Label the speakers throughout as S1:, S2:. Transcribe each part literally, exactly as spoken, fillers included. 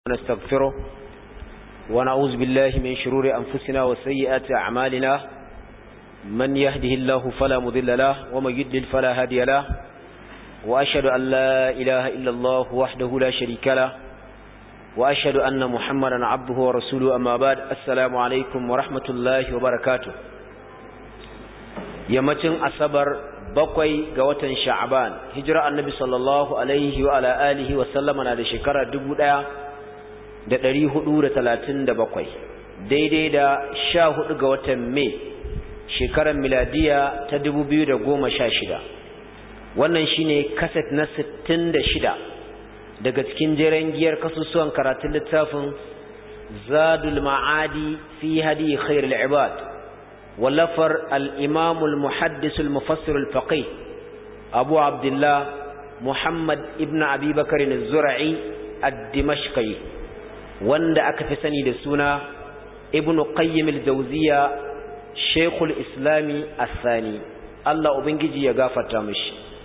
S1: ونستغفره ونعوذ بالله من شرور أنفسنا وسيئات أعمالنا من يهده الله فلا مضل له ومن يضلل فلا هادي له وأشهد أن لا إله إلا الله وحده لا شريك له وأشهد أن محمدا عبده ورسوله أما بعد السلام عليكم ورحمة الله وبركاته يمتن أصبر bakwai ga watan sha'ban hijira annabi sallallahu alaihi wa ala alihi wa sallama na da shekara dubu ɗaya da ɗari hudu da talatin da bakwai daidai da sha hudu ga watan mai shekarar miladiya ta dubu biyu da goma sha shida wannan shine kaset na sittin da shida daga cikin jeren giyar kasusuwan karatun littafin zadul ma'adi fi hadi khairul ibad ولفر الإمام المحدث المفسر الفقيه أبو عبد الله محمد ابن أبي بكر الزرعي الدمشقي واند أكفسني لسونا ابن قيم الجوزية شيخ الإسلام الثاني الله أبنجي يغافر تامش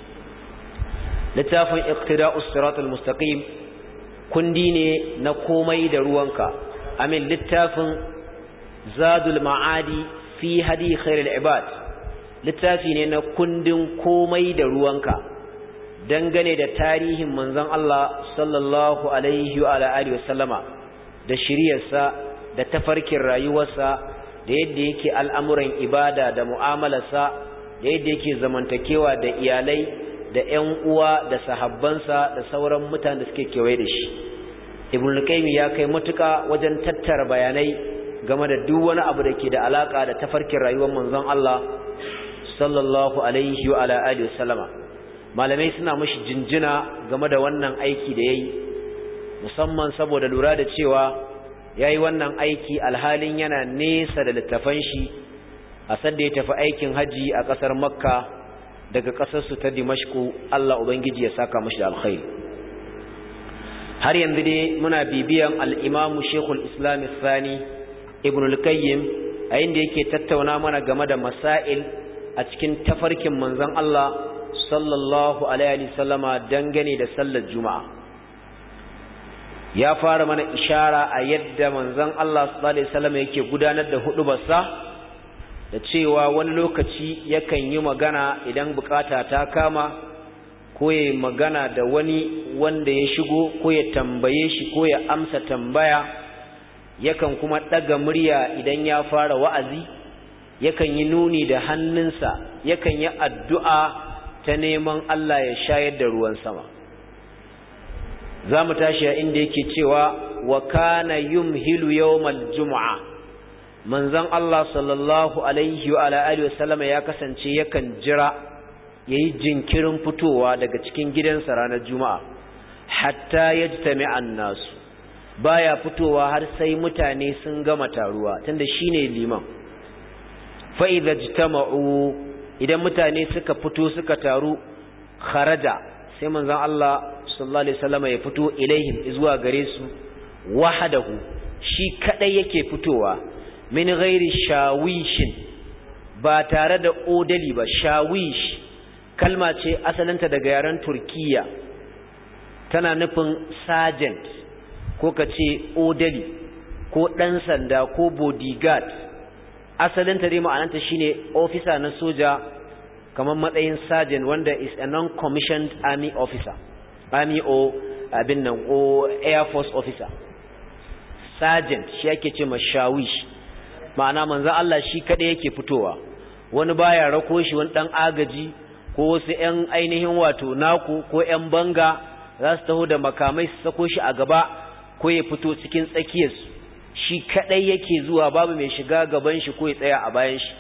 S1: لتافن اقتداء الصراط المستقيم كنديني نقومي دروانك أمين لتافن زاد المعادي fi hadi khairul ibad littafi ne na kundin komai da ruwanka dangane da tarihin manzon Allah sallallahu alaihi wa alihi wasallama da shiriyarsa da tafarkin rayuwarsa da yadda yake al'amuran ibada da mu'amalarsa da yadda yake zamantakewa da iyalai da ƴan uwa da sahabbansa da sauran mutanen da suke kewaye da shi ibnu qayyim ya kai matuka wajen tattara bayanai game da duk wani abu da ke da alaka da tafarkin rayuwar manzon Allah sallallahu alaihi wa ala alihi wasallama malamai suna mishi jinjina game da wannan aiki da yayi musamman saboda lura da cewa yayi wannan aiki alhalin yana nesa da littafan shi a sanda ya tafi aikin haji a kasar Makka daga kasar su ta Dimashku Allah ubangiji ya saka mishi da alkhairi har yanzu dai muna bibiyan al-Imam Sheikhul Islam Al-Thani Ibn al-Qayyim a inda yake tattauna mana game da masail a cikin tafarkin manzon Allah sallallahu alaihi wasallama dangane da sallar juma'a ya fara mana ishara a yadda manzon Allah sallallahu alaihi wasallama yake gudanar da hudubarsa da cewa wani lokaci yakan yi magana idan bukata ta kama ko ya magana da wani wanda ya shigo ko ya tambaye shi ko ya amsa tambaya yakan kuma daga murya idan ya fara wa'azi yakan yi nuni da hannunsa yakan yi addu'a ta neman Allah ya shayar da ruwan sama zamu tashi a inda yake cewa wa kana yumhilu yawmal jumu'a manzon Allah sallallahu alaihi wa alihi wasallama ya kasance yakan jira yayi jinkirin fitowa daga cikin gidansa ranar juma'a hatta yajtami'an nasu baya fitowa har sai mutane sun gama taruwa tunda shine liman fa idza jitama'u idan mutane suka fito suka taru kharaja sai manzon Allah sallallahu alaihi wasallam ya fito ilaihim zuwa gare su wahdahu shi kadai yake fitowa min ghairi shawishin ba tare da odali ba shawish kalma ce asalinta daga yaren Turkiya tana nufin sergeant ko ka ce odali ko ɗan sanda ko bodyguard asalin ta dai ma'ananta shine officer na soja kamar matsayin sergeant wanda is a non-commissioned army officer army or abin nan ko air force officer sergeant shi yake ce mashawish ma'ana manzo Allah shi kada yake fitowa wani baya rako shi wani dan agaji ko wasu ƴan ainihin wato naku ko ƴan banga za su taho da makamai su sako shi a gaba ko ya fito cikin tsakiyarsu shi kadai yake zuwa babu mai shiga gaban shi ko ya tsaya a bayan shi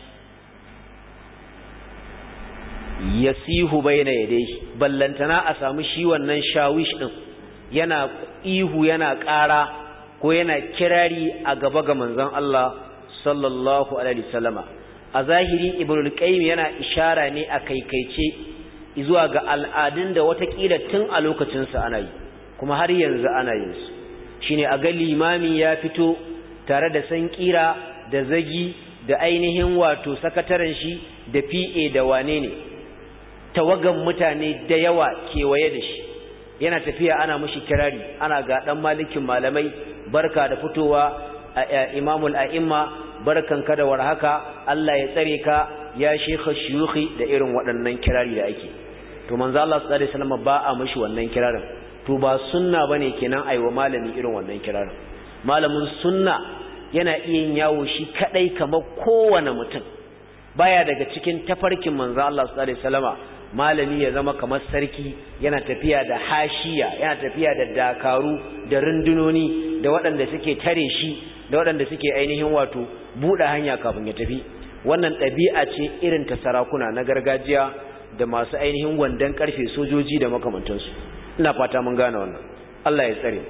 S1: yasihu baina yadayhi ballantana a samu shi wannan shawish din yana ihu yana ƙara ko yana kirari a gaba ga manzon Allah sallallahu alaihi wasallama a zahiri ibnul qayyim yana ishara ne a kaikaice zuwa ga al'adun da watakila tun a lokacin sa ana yi kuma har yanzu ana yin su shine a ga limami ya fito tare da sankira da zagi da ainihin wato sakataren shi da P A da wane ne tawagan mutane da yawa kewaye da shi yana tafiya ana mushi kirari, ana ga dan malikin malamai, barka da fitowa imamul a'imma, barkanka da warhaka, Allah ya tsare ka ya shekha shuyukhi, da irin waɗannan kirari da ake. to manzo Allah sallallahu alaihi wasallam ba a mushi wannan kirarin, to ba sunna bane kenan aiwa malami irin wannan kirarin. Malamin sunna yana iya yin yawo shi kadai kamar kowane mutum, baya daga cikin tafarkin manzo Allah sallallahu alaihi wasallama malami ya zama kamar sarki, yana tafiya da hashiya, yana tafiya da dakaru da rundunoni da waɗanda suke tare shi da waɗanda suke ainihin wato buɗe hanya kafin ya tafi. Wannan ɗabi'a ce irin ta sarakuna na gargajiya da masu ainihin wandan karfe, sojoji da makamantansu. Ina fata mun gane wannan. Allah ya tsare.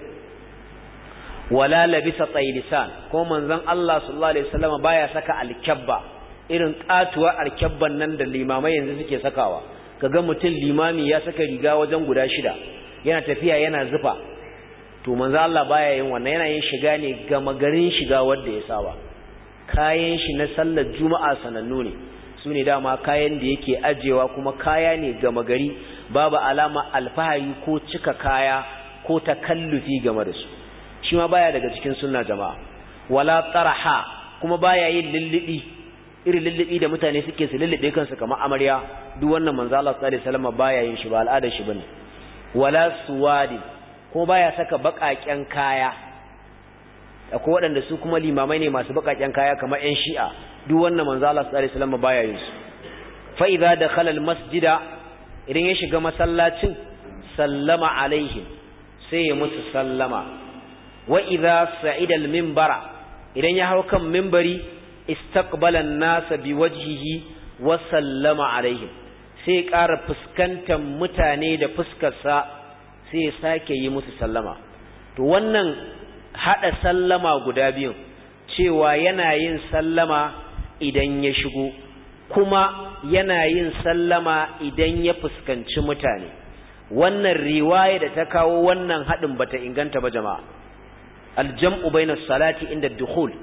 S1: Wala labisa taylisan, ko manzon Allah sallallahu alaihi wasallam baya saka alkabba, irin katuwa alkabban nan da limamai yanzu suke sakawa. Kaga mutum limami ya saka riga wajen guda shida, yana tafiya yana zufa. To manzon Allah baya yin wannan, yana yin shiga ne gama garin shiga wanda ya saba. Kayan shi na sallar juma'a sanannu ne, su ne dama kayan da yake ajewa, kuma kaya ne gama gari, babu alama alfahari ko cika kaya ko takallufi game da su. Shi ma baya daga cikin sunna jama'a. Wala taraha, kuma baya yin lullubi, irin lullubi da mutane suke su lullube kansu kamar amarya, duk wannan manzo Allah sallallahu alaihi wasallam baya yin shi, ba al'adar shi bane. Wala suwadi, kuma baya saka baƙaƙen kaya. Akwai waɗanda su kuma limamai ne masu baƙaƙen kaya kamar ƴan Shi'a, duk wannan manzo Allah sallallahu alaihi wasallam baya yin su. Fa idza dakhala al-masjida, idan ya shiga masallacin, sallama alaihim, sai ya musu sallama. Wa idza sa'ida al-minbara, idan ya hau kan minbari, istaqbala an-nas biwajhihi wa sallama alaihim, sai ya ƙara fuskantar mutane da fuskarsa, sai ya sake yi musu sallama. To wannan hada sallama guda biyu, cewa yana yin sallama idan ya shigo, kuma yana yin sallama idan ya fuskanci mutane. Wannan riwaya da ta kawo wannan hadin bata inganta ba jama'a. Aljam'u bayna salati inda dukhul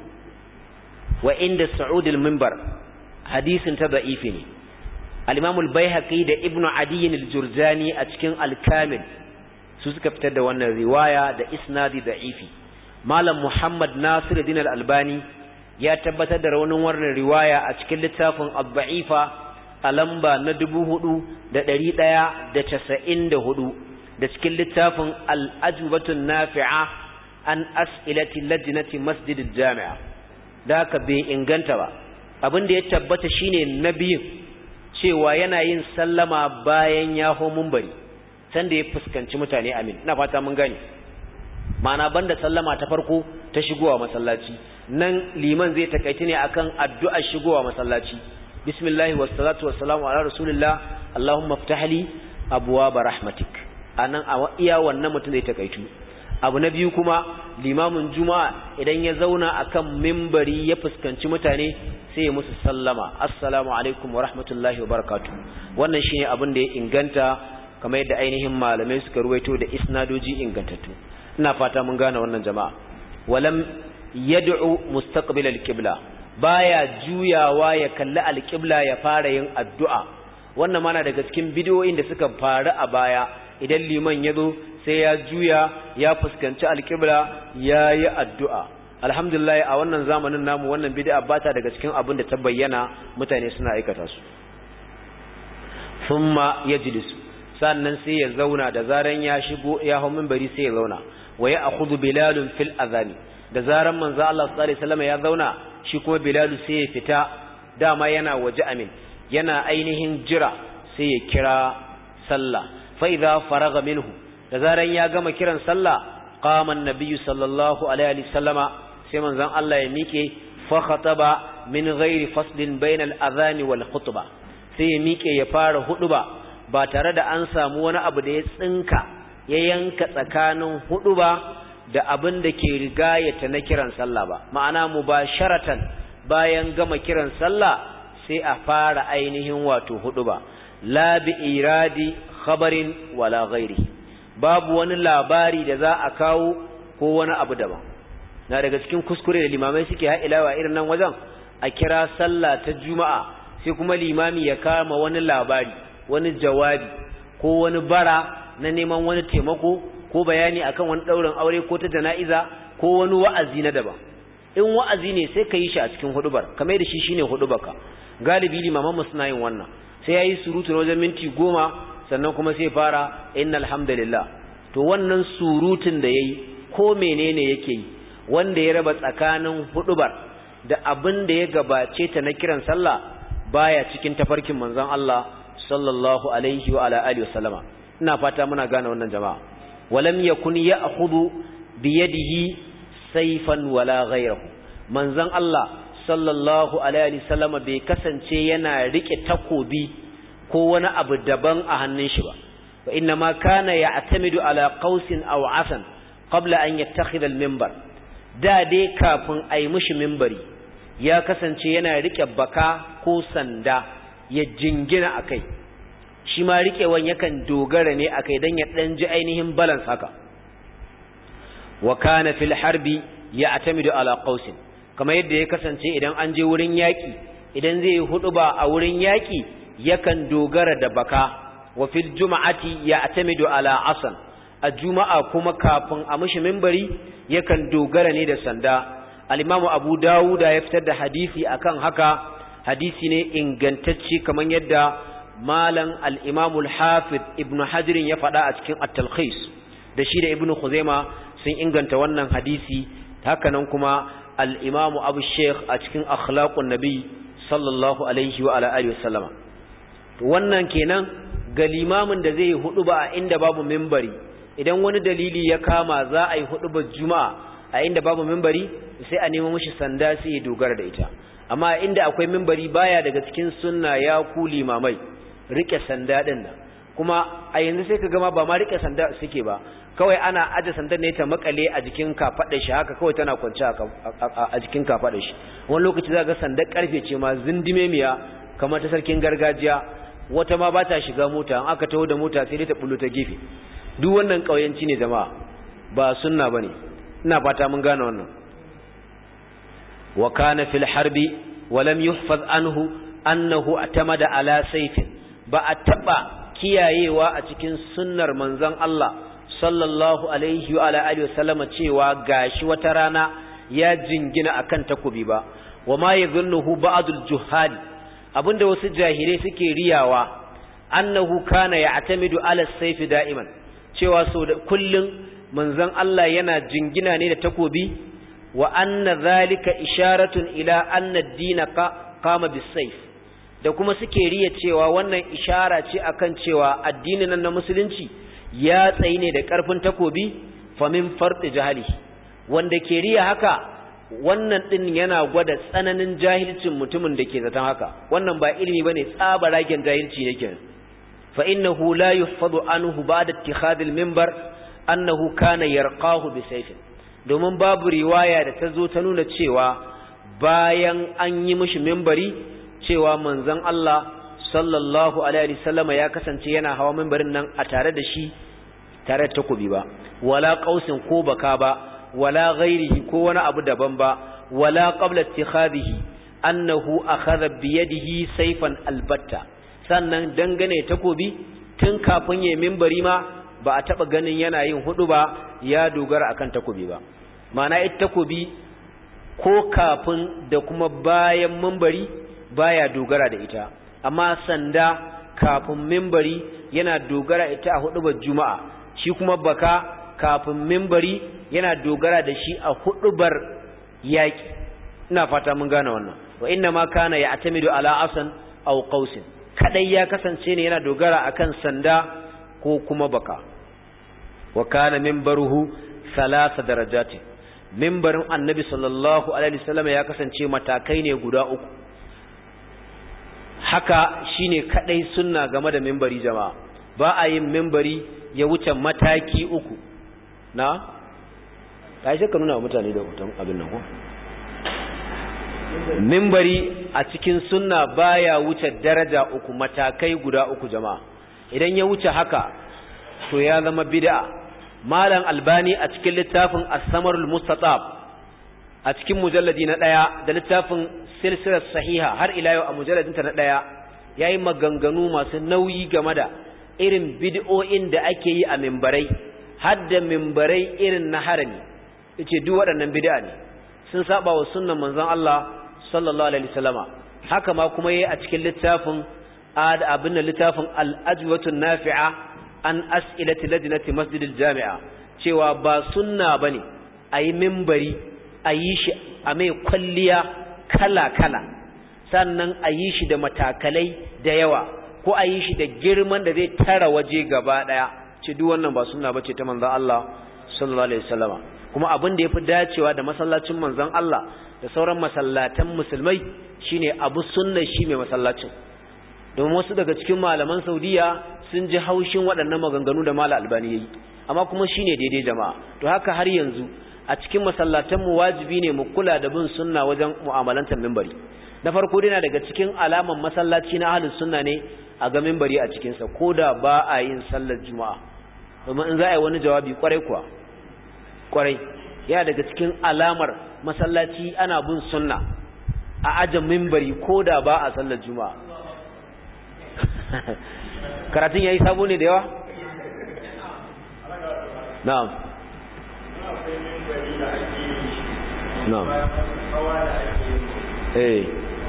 S1: wa inda su'ud al-minbar, hadisin ta da'ifi ne. Al-Imam al-Baihaqi da Ibn Adi al-Jurjani a cikin al-Kamil su suka fitar da wannan riwaya da isnadi da'ifi. Malam Muhammad Nasiruddin al-Albani ya tabbatar da raunin wannan riwaya a cikin littafin ad-da'ifa a lamba na dubu hudu da ɗari ɗaya da casa'in da hudu, da cikin littafin al-Ajwbatun Nafi'a an as'ilati lajnati masjidil jami'a. Da haka bai inganta ba. Abin da ya tabbata shine nabiyin cewa yana yin sallama bayan ya ho munbari, sanda ya fuskanci mutane. Amin, ina fata mun gane. Ma'ana banda sallama ta farko ta shigowa masallaci, nan liman zai takaiti ne akan addu'ar shigowa masallaci. Bismillah wassalatu wassalamu ala rasulillah, Allahumma iftah li abwaaba rahmatik. Anan a iya wannan mutum zai takaitu. Abu na biyu kuma, limamin juma'a idan ya zauna akan mimbari ya fuskanci mutane, sai ya musu sallama, assalamu alaikum wa rahmatullahi wa barakatuh. Wannan shine abin da ya inganta, kamar yadda ainihin malamai suka ruwaito da isnadoji ingantattu. Ina fata mun gane wannan jama'a. Walam yad'u mustaqbil al-qibla, baya juyawa ya kalli al-qibla ya fara yin addu'a. Wannan mana daga cikin bidiyoyin da suka faru a baya, idan liman ya zo sai ya juya ya fuskanci alƙibla ya yi addu'a. Alhamdulillah a wannan zamanin namu wannan bid'a ba ta daga cikin abin da ta bayyana mutane suna aikata su. Thumma yajlisu, sannan sai ya zauna, da zaran ya shigo ya hau minbari sai ya zauna. Wa ya'khudhu bilalun fil adhani, da zaran manzo Allah sallallahu alaihi wasallam ya zauna, shi kuma bilalu sai ya fita, dama yana waje. Amin, yana ainihin jira, sai ya kira sallah. Fa idza faraga minhu, da zaran ya gama kiran sallah, qama an-nabiyyu sallallahu alaihi wasallama, sai manzon Allah ya mike, fa khataba min ghairi faslin bayna al-adhan wal khutbah, sai ya mike ya fara huduba ba tare da an samu wani abu da ya tsinka ya yanka tsakanin huduba da abin da ke rigayata na kiran sallah ba. Ma'ana mubasharatan bayan gama kiran sallah sai a fara ainihin wato huduba, la bi iradi khabarin wala ghairi, babu wani labari da za a kawo ko wani abu daban. Na daga cikin kuskure da limamai suke ha'ilawa irin nan wajen, a kira sallah ta juma'a sai kuma limami ya kama wani labari, wani jawabi ko wani bara na neman wani taimako ko bayani akan wani daurin aure ko ta jana'iza ko wani wa'azi na daban. In wa'azi ne sai ka yi shi a cikin hudubar kamar da shi shine hudubarka. Galibi limaman mu suna yin wannan, sai yayi surutu na wajen minti goma sannan kuma sai fara innal hamdalillah. To wannan surutun da yayi ko menene yake yi wanda ya raba tsakanin hudubar da abin da ya gabace ta na kiran sallah baya cikin tafarkin manzon Allah sallallahu alaihi wa ala alihi wasallama. Ina fata muna gane wannan jama'a. Walam yakun ya'khudhu bi yadihi sayfan wala ghayrahu. Manzon Allah sallallahu alaihi wasallama bai kasance yana rike takobi ko wani abu daban a hannun shi ba. Wa inna ma kana ya'tamidu ala qausin aw asan qabla an yattakhidha al-minbar. Da dai kafin ayi mishi minbari ya kasance yana rike baka ko sanda ya jingina akai. Shi ma riƙewan yakan dogara ne akai dan ya dan ji ainihin balance haka. Wa kana fil harbi ya'tamidu ala qausin, kamar yadda ya kasance idan an je wurin yaki, idan zai yi huduba a wurin yaki yakan dogara da baka. Wa fil juma'ati ya'tamidu ala asan, a juma'a kuma kafin a mishi minbari yakan dogara ne da sanda. Al-Imam Abu Dawud ya fitar da hadisi akan haka, hadisi ne ingantacce kamar yadda malam al-imamul hafiz ibn hajar ya faɗa a cikin at-talkhis da shi da ibn khuzaima sun inganta wannan hadisi. Hakanan kuma al-imamu abu sheikh a cikin akhlaqun nabi sallallahu alaihi wa ala alihi wasallama. Wannan kenan ga limamin da zai hudu ba a inda babu minbari. Idan wani dalili ya kama za a yi hudubar juma'a a inda babu minbari sai a nemo mishi sanda sai ya dogara da ita. Amma inda akwai minbari baya daga cikin sunna ya ku limamai rike sanda din nan. Kuma a yanzu sai ka gama ba ma rike sanda suke ba, kawai ana aje sandar ne ta makale a jikin kafadar shi haka kawai tana kwance a jikin kafadar shi. Wani lokaci za ga sandar karfe ce ma zindime miya kamar ta sarkin gargajiya, wata ma ba ta shiga mota, an aka taho da mota sai dai ta bullo ta gefe. Duk wannan kauyanci ne jama'a, ba sunna bane. Ina fata mun gane wannan. Wa kana fil harbi wa lam yuhfaz anhu annahu atamada ala sayfin. Ba a taɓa kiyayewa a cikin sunnar manzon Allah sallallahu alaihi wa alihi wasallama cewa gashi wata rana ya jingina akan takobi ba. Wa ma yadhunnuhu ba'dul juhal, abinda wasu jahilai suke riyawa, annahu kana ya'tamidu ala sayfi da'iman, cewa so da kullun manzon Allah yana jingina ne da takobi. Wa anna dhalika isharatun ila anna ad-din qama bis-sayf, da kuma suke riya cewa wannan ishara ce akan cewa addinin nan na musulunci ya tsayi ne da ƙarfin takobi. Famin farti jahili, wanda ke riya haka wannan din yana gwada tsananin jahilcin mutumin da ke zaton haka. Wannan ba ilimi bane, tsabaragen jahilci ne kenan. Fa innahu la yuhfadu anhu ba'da ittikhadhi al-minbar annahu kana yarqahu bi sayfin, domin babu riwaya da ta zo ta nuna cewa bayan an yi mishi minbari cewa manzon Allah sallallahu alaihi wasallama ya kasance yana hawa minbarin nan a tare da shi tare da takobi ba, wala qausin ko baka ba, wala ghairihi ko wani abu daban ba, wala qabla ittikhadihi annahu akhadha bi yadihi sayfan albatta. Sannan dangane takobi tun kafin yayin minbari ma ba a taba ganin yana yin hudu ba ya dogara akan takobi ba. Ma'ana ita takobi ko kafin da kuma bayan minbari baya dogara da ita, amma sanda kafin minbari yana dogara ita a hudubar juma'a, shi kuma baka kafin minbari yana dogara da shi a hudubar yaki. Ina fata mun gane wannan. Wa inna ma kana ya'tamidu ala asan aw qausin, kadai ya kasance ne yana dogara akan sanda ko kuma baka. Wa kana minbaruhu thalatha darajati, minbarin annabi sallallahu alaihi wasallam ya kasance matakai ne guda uku. Haka shine kadai sunna game da minbari jama'a, ba a yin minbari ya wuce mataki uku. Na kai sai ka nuna wa mutane da hoton abin nan ko minbari a cikin sunna baya wuce daraja uku, matakai guda uku jama'a. Idan ya wuce haka to ya zama bid'a. Malam Albani a cikin littafin As-Samarul Mustatab a cikin mujalladi na daya da littafin Silsilar Sahiha har ila yau a mujalladin ta na daya yayi maganganu masu nauyi game da irin bid'o'in da ake yi a mimbarai hadda mimbarai irin na harami yace duk waɗannan bid'a ne sun saba wa sunnan manzon Allah sallallahu alaihi wasallama haka ma kuma yayi a cikin littafin ad abin littafin al-ajwatun nafi'a an as'ilati ladinati masjidil jami'a cewa ba sunna bane ayi mimbari ayi shi a mai kwalliya kala kala sannan ayi shi da matakalai da yawa ko ayi shi da girman da zai tara waje gaba daya ce duk wannan ba sunna bace ta manzon Allah sallallahu alaihi wasallama kuma abin da yafi dacewa da masallacin manzon Allah da sauran masallatan musulmai shine abu sunna shi mai masallacin domin wasu daga cikin malaman Saudiya sun ji haushin waɗannan maganganu da Malam Albani yayi amma kuma shine daidai jama'a to haka har yanzu a cikin masallatan mu wajibi ne mu kula da bin sunna wajen mu'amalantar minbari na farko dai na daga cikin alaman masallaci na ahlus sunna ne a ga minbari a cikin sa koda ba a yin sallar juma'a domin in za a yi wani jawabi kwarai kuwa kwarai yana daga cikin alamar masallaci ana bin sunna a ajin minbari koda ba a sallar juma'a karatun yayi sabo ne da yawa na'am na'am eh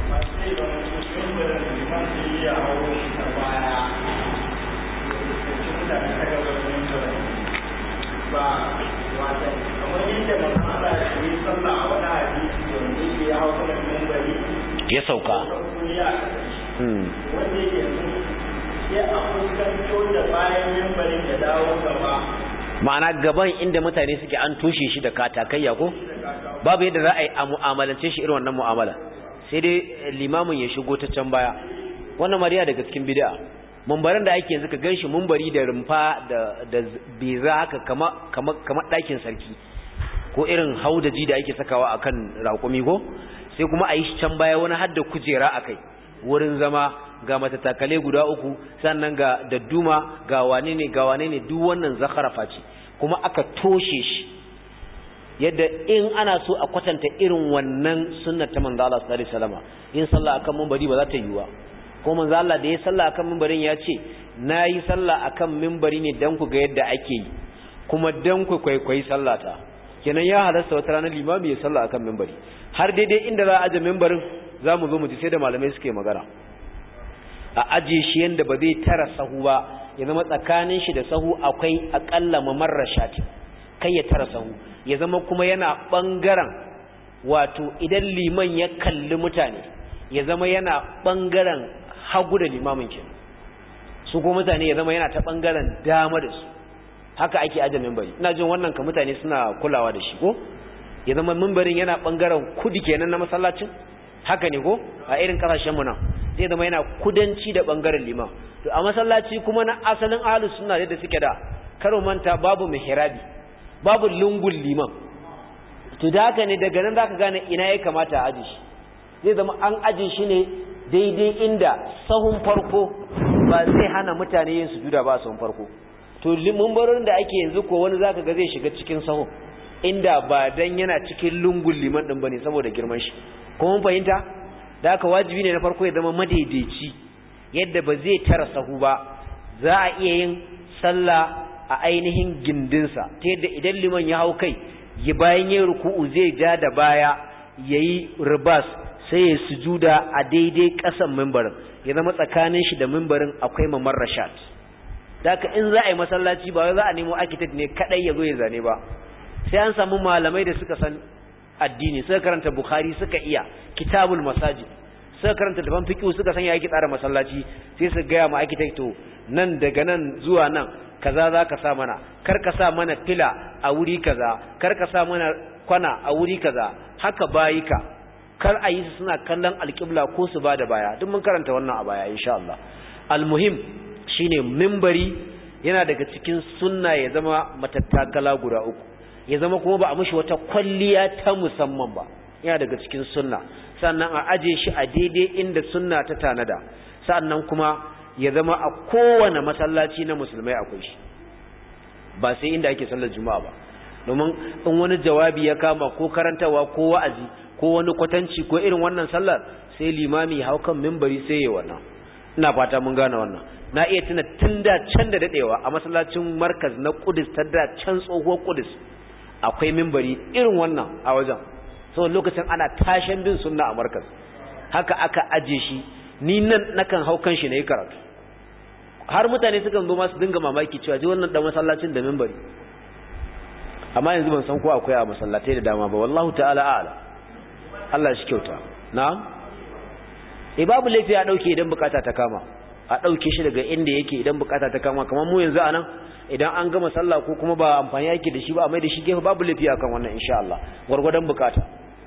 S1: ya sauka ma'ana gaban inda mutane suke an tushe shi da katakayya ko babu yadda za a yi a mu'amalance shi irin wannan mu'amala sai dai limamin ya shigo ta can baya wannan mariya daga cikin bid'a mumbarin da ake yanzu ka ganshi mumbari da rumfa da da biza haka kama kama kama dakin sarki ko irin haudaji da ake sakawa akan raƙumi ko sai kuma a yi shi can baya wani hadda kujera akai wurin zama ga matatakale guda uku sannan ga dadduma ga wane ne ga wane ne duk wannan zakarafa ce kuma aka toshe shi yadda in ana so a kwatanta irin wannan sunnar ta manzo Allah sallallahu alaihi wasallam yin sallah akan minbari ba za ta yiwu ko manzo Allah da ya sallah akan minbarin ya ce nayi sallah akan minbari ne dan ku ga yadda ake yi kuma dan ku kwaikwayi sallata kenan ya halasta wata ranar limami ya sallah akan minbari har daidai inda za a aje minbarin zamu zo mu ji sai da malamai suke magana a aje shi yanda ba zai tara sahu ba ya zama tsakanin shi da sahu akwai akalla mamarra shati kai ya tara sahu ya zama kuma yana bangaren wato idan liman ya kalli mutane ya zama yana bangaren hagu da limamin ke su ko mutane ya zama yana ta bangaren dama da su haka ake aje minbari ina jin wannan ka mutane suna kulawa da shi ko ya zama minbarin yana bangaren kudi kenan na masallacin haka ne ko a irin kasashen mu nan zai zama yana kudanci da bangaren liman to a masallaci kuma na asalin ahlus sunna da suke da karo manta babu mihrabi babu lungul liman to da haka ne daga nan zaka gane ina ya kamata a aje shi zai zama an aje shi ne daidai inda sahun farko ba zai hana mutane yin sujuda ba sahun farko to mimbarin da ake yanzu ko wani zaka ga zai shiga cikin sahun inda ba dan yana cikin lungul liman din bane saboda girman shi ko mun fahimta da haka wajibi ne na farko ya zama madaidaici yadda ba zai tara sahu ba za a iya yin sallah a ainihin gindinsa ta yadda idan liman ya hau kai ya bayan yin ruku'u zai ja da baya yayi ribas sai ya sujuda a daidai ƙasan mimbarin ya zama tsakanin shi da mimbarin akwai mamar rashad da haka in za a yi masallaci ba wai za a nemo architect ne kadai ya zo ya zane ba sai an samu malamai da suka san addini suka karanta bukhari suka iya kitabul masajid suka karanta daban fiqh suka san ya yake tsara masallaci sai su ga ma architect to nan daga nan zuwa nan kaza zaka sa mana kar ka sa mana fila a wuri kaza kar ka sa mana kwana a wuri kaza haka bayika kar a yi su suna kallon alqibla ko su bada baya duk mun karanta wannan a baya insha Allah almuhim shine minbari yana daga cikin sunna ya zama matattakala guda uku ya zama kuma ba a mishi wata kwalliya ta musamman ba yana daga cikin sunna sannan a aje shi a daidai inda sunna ta tanada sannan kuma ya zama a kowane masallaci na musulmai akwai shi ba sai inda ake sallar juma'a ba domin in wani jawabi ya kama ko karantawa ko wa'azi ko wani kwatanci ko irin wannan sallar sai limami hau kan minbari sai ya wannan ina fata mun gane wannan. Na iya tuna tun da can da dadewa a masallacin markaz na Qudus ta da can tsohuwar Qudus akwai minbari irin wannan a wajen, saboda lokacin ana tashin bin sunna a markaz, haka aka aje shi, ni nan nakan hau kan shi na yi karatu, har mutane sukan zo masu dinga mamaki cewa ji wannan dan masallacin da minbari. Amma yanzu ban san ko akwai a masallatai da dama ba, wallahu ta'ala a'lam. Allah shi kyauta. Na'am, eh babu laifi a dauke idan bukata ta kama, a dauke shi daga inda yake idan bukata ta kama, kamar mu yanzu anan idan an gama sallah ko kuma ba amfani yake da shi ba a mai da shi gefe, babu laifi akan wannan insha Allah gurgurdan bukata.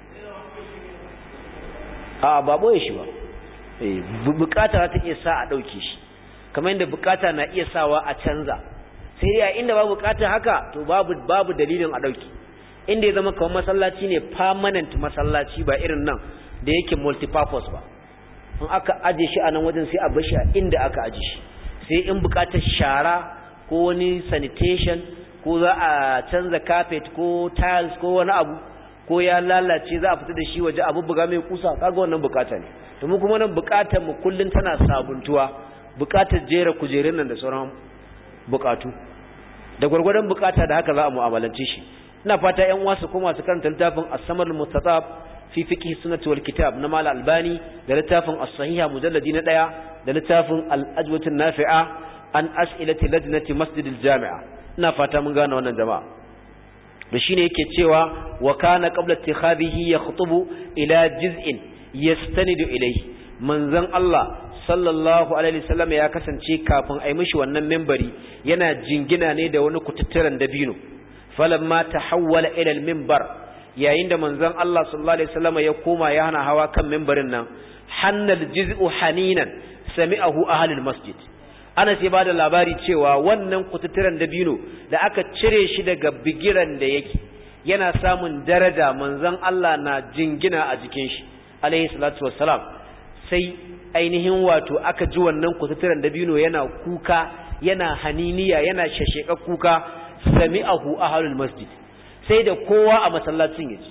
S1: a ba boye shi ba, eh bukata ta iya sa a dauke shi, kamar inda bukata na iya sawa a canza, sai dai inda babu bukata haka to babu babu dalilin a dauki. Inda ya zama kamar masallaci ne permanent masallaci, ba irin nan da yake multipurpose ba, in aka aje shi a nan wajen sai a bar shi a inda aka aje shi, sai in bukatar shara ko wani sanitation ko za a canza carpet ko tiles ko wani abu ko ya lalace za a fita da shi waje abu buga mai kusa, kaga wannan bukata ne. To mu kuma nan bukatar mu kullun tana sabuntuwa, bukatar jera kujerun nan da sauran bukatu, da gurgurdan bukata da haka za a mu'amalance shi. Ina fata ƴan uwa su koma su karanta littafin As-Samar al-Mustatab fi fiqh sunnati wal kitab na Mal Albani, da littafin As-Sahiha mujalladi na ɗaya, da littafin Al-Ajwatu an-Nafi'a an as'ilati lajnati Masjid al-Jami'a. Ina fata mun gane wannan jama'a. Da shine yake cewa wa kana qabla ittikhadhihi yakhutubu ila juz'in yastanidu ilayhi. Manzon Allah sallallahu alaihi wasallam ya kasance kafin ai mishi wannan minbari yana jingina ne da wani kututturan dabino. Falamma tahawwala ila al-minbar, yayin da manzon Allah sallallahu alaihi wasallam ya koma ya hana hawa kan minbarin nan, hannal juz'u haninan sami'ahu ahlul masjid. Ana sai bada labari cewa wannan kututturan dabino da aka cire shi daga bigiran da yake yana samun daraja, manzon Allah na jingina a jikin shi alaihi salatu wassalam, sai ainihin wato aka ji wannan kututturan dabino yana kuka, yana haniniya, yana shasheka kuka, sami'ahu ahlul masjid, sai da kowa a masallacin yaji.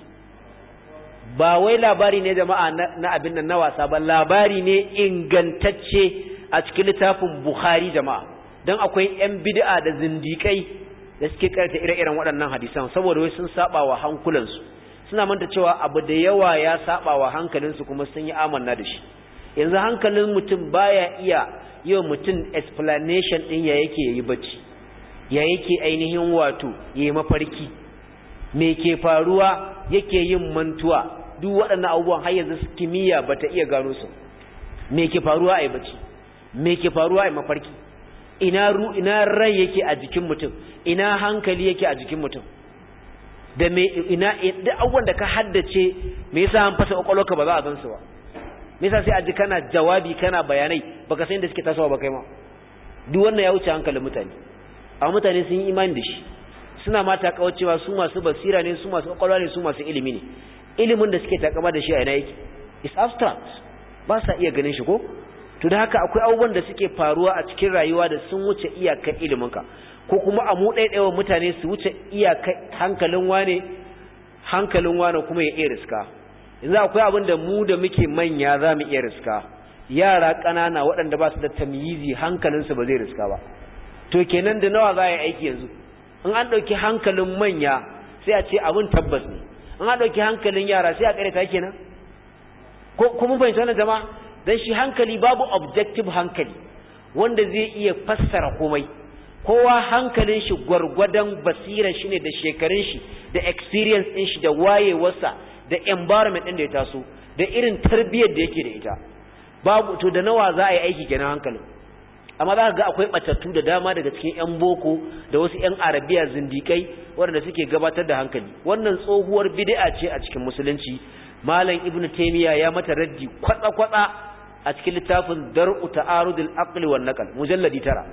S1: Ba wai labari ne jama'a na abin nan na wasa ba, labari ne ingantacce a cikin littafin Bukhari jama'a, dan akwai ƴan bid'a da zindikai da suke karanta ire-iren waɗannan hadisan saboda wai sun saba wa hankulansu, suna manta cewa abu da yawa ya saba wa hankalinsu kuma sun yi amanna da shi. Yanzu hankalin mutum baya iya yi wa mutum explanation din ya yake yayi bacci, ya yake ainihin wato yayi mafarki, me ke faruwa yake yin mantuwa, duk waɗannan abubuwan har yanzu kimiyya bata iya gano su. Me ke faruwa a bacci, me ke faruwa a mafarki, ina ru ina rai yake a jikin mutum, ina hankali yake a jikin mutum, da me ina duk abubuwan da ka haddace, me yasa an fasa kwakwalwarka ba za a san su ba? Me yasa sai a ji kana jawabi kana bayanai baka san inda suke tasowa ba kai ma? Duk wannan ya wuce hankalin mutane, amma mutane sun yi imani da shi, suna ma takawacewa su masu basira ne, su masu kwakwalwa ne, su masu ilimi ne. Ilimin da suke takama da shi a ina yake? It's abstract, ba sa iya ganin shi ko? To da haka akwai abubuwan da suke faruwa a cikin rayuwa da sun wuce iyakar iliminka, ko kuma a mu ɗaiɗaiwa mutane su wuce iyakar hankalin wane, hankalin wane kuma ya iya riska. Yanzu akwai abin da mu da muke manya za mu iya riska, yara ƙanana waɗanda ba su da tamyizi hankalinsu ba zai riska ba. To kenan da nawa za a yi aiki yanzu? In an ɗauki hankalin manya sai a ce abin tabbas ne, in an ɗauki hankalin yara sai a ƙareta kenan. Ko kuma fahimci wannan jama'a? Dan shi hankali babu objective hankali wanda zai iya fassara komai. Kowa hankalin shi gwargwadon basirar shi ne da shekarun shi da experience ɗin shi da wayewarsa da environment ɗin da ya taso da irin tarbiyyar da yake da ita. Babu to da nawa za a yi aiki kenan hankalin. Amma za ka ga akwai batattu da dama daga cikin ƴan boko da wasu ƴan arabiya zindikai waɗanda suke gabatar da hankali. Wannan tsohuwar bid'a ce a cikin musulunci. Malam Ibn Taymiyyah ya mata raddi kwatsa-kwatsa a cikin littafin Dar'u Ta'arudul Aqli wan Naql mujalladi tara.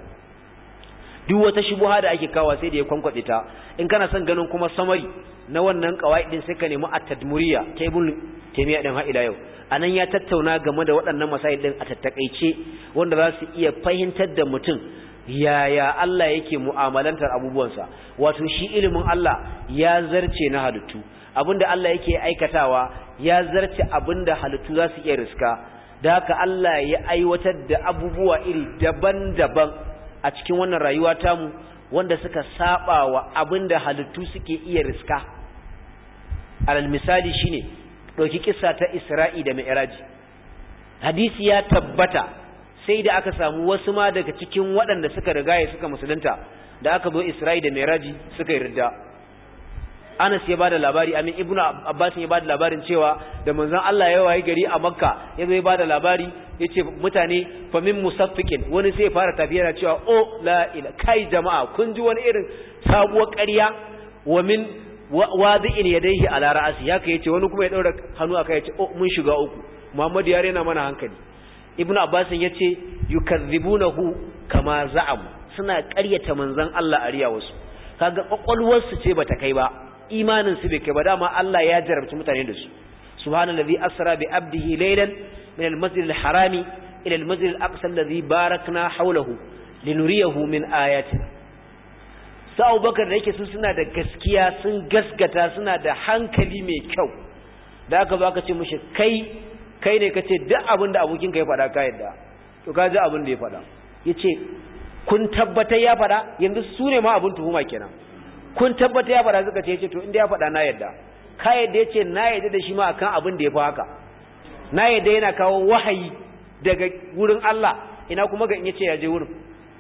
S1: Duk wata shubuha da ake kawo sai da ya kwankwade ta. In kana son ganin kuma samari na wannan qawaidin sai ka nemi at-Tadmuriyya ta Ibn Taymiyyah din har ila yau. Anan ya tattauna game da waɗannan masail din a tattakaice wanda za su iya fahimtar da mutum yaya Allah yake mu'amalantar abubuwansa. Wato shi ilimin Allah ya zarce na halittu. Abinda Allah yake aikatawa ya zarce abinda halittu za su iya riska. da haka Allah ya aiwatar da abubuwa iri daban-daban a cikin wannan rayuwa tamu wanda suka saba wa abinda halittu suke iya riska. Alal misali shine dauki kissa ta Isra'i da Mi'raj. Hadisi ya tabbata sai da aka samu wasu ma daga cikin waɗanda suka rigaye suka musulunta da aka zo Isra'i da Mi'raj suka yi ridda. Anas ya bada labari, Amin Ibnu Abbas ya bada labarin cewa da manzon Allah ya wayi gari a Makka ya zo ya bada labari yace mutane fa min musaffiqin, wani sai ya fara tafiya cewa o la ila kai jama'a kun ji wani irin sabuwar ƙarya, wa min wadi'in yadayhi ala ra'si, haka yace wani kuma ya daura hannu aka yace o mun shiga uku, Muhammad ya rena mana hankali. Ibnu Abbas yace yukazzibunahu kama za'am, suna ƙaryata manzon Allah a riya wasu, kaga kwakwalwar su ce bata kai ba, imanin su bai kai ba, dama Allah ya jarabci mutane da su. Subhanallazi asra bi abdihi laylan min al-masjid al-harami ila al-masjid al-aqsa alladhi barakna hawlahu linuriyahu min ayatina. Sa Abubakar da yake su suna da gaskiya, sun gaskata, suna da hankali mai kyau, da aka zo aka ce mushi kai kai ne kace duk abin da abokin ka ya faɗa ka yadda, to ka ji abin da ya faɗa. Yace kun tabbatar ya faɗa, yanzu su ne ma abin tuhuma kenan. Kun tabbata ya fada, suka ce yace to inda ya fada na yadda. Ka yadda yace na yadda da shi ma akan abin da ya fi haka. Na yadda yana kawo wahayi daga wurin Allah, ina kuma ga in yace ya je wurin.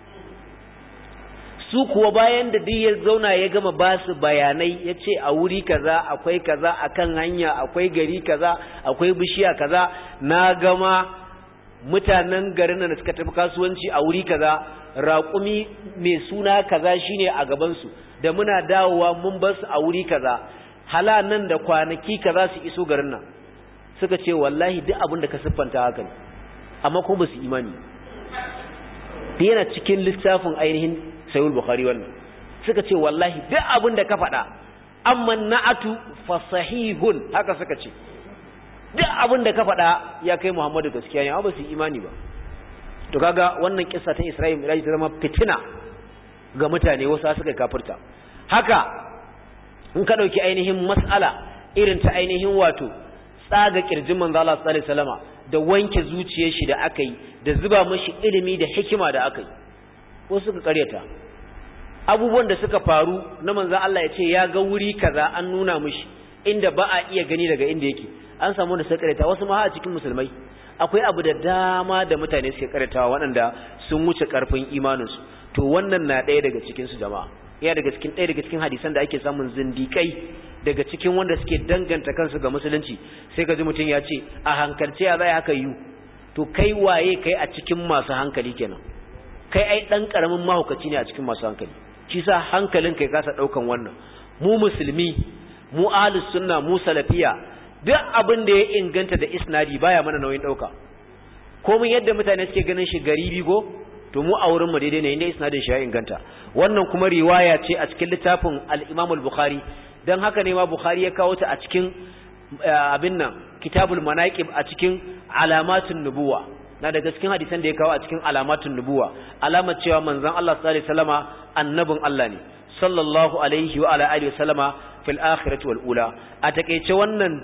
S1: Su kuwa bayan da duk ya zauna ya gama ba su bayanai, yace a wuri kaza akwai kaza, akan hanya akwai gari kaza, akwai bishiya kaza, na gama mutanen garin da suka tafi kasuwanci a wuri kaza, raƙumi mai suna kaza shine a gaban su, da muna dawowa mun bar su a wuri kaza, hala nan da kwanaki kaza su iso garin nan. Suka ce wallahi duk abin da ka siffanta haka ne, amma kuma ba su imani. Yana cikin littafin ainihin Sahih Bukhari wannan. Suka ce wallahi duk abin da ka faɗa, amma na'atu fa sahihun, haka suka ce. Duk abin da ka faɗa ya kai Muhammadu gaskiya ne, amma ba su imani ba. To kaga wannan kissa ta Isra'il Mi'raj ta zama fitina ga mutane, wasu suka kafirta. Haka in ka dauki ainihin mas'ala irin ta ainihin wato tsaga kirjin manzo Allah sallallahu alaihi wasallama da wanke zuciyar shi da aka yi, da zuba mishi ilimi da hikima da aka yi, wasu suka karyata abubuwan da suka faru na manzo Allah ya ce ya ga wuri kaza an nuna mishi inda ba a iya gani daga inda yake. An samu da suka karyata, wasu ma a cikin musulmai akwai abu da dama da mutane suke karyatawa waɗanda sun wuce karfin imaninsu. To wannan na ɗaya daga cikin su jama'a, ya daga cikin ɗaya daga cikin hadisan da ake samun zindikai daga cikin wanda suke danganta kansu ga musulunci. Sai ka ji mutum ya ce a hankalce ya zai haka yi, to kai waye kai a cikin masu hankali kenan? Kai ai dan karamin mahaukaci ne a cikin masu hankali. Shi sa hankalin kai kasa daukan wannan. Mu musulmi, mu ahlus sunna, mu salafiya, duk abin da ya inganta da isnadi baya mana nauyin dauka. Komai yadda mutane suke ganin shi garibi go, to mu a wurin mu daidai ne inda isnadin shi ya inganta. Wannan kuma riwaya ce a cikin littafin al-Imam al-Bukhari, dan haka ne ma Bukhari ya kawo ta a cikin abin nan Kitabul Manaqib, a cikin Alamatun Nubuwa. Na daga cikin hadisan da ya kawo a cikin Alamatun Nubuwa, alamar cewa manzon Allah sallallahu alaihi wasallama annabin Allah ne, sallallahu alaihi wa ala alihi wasallama fil akhirati wal ula. A takeice wannan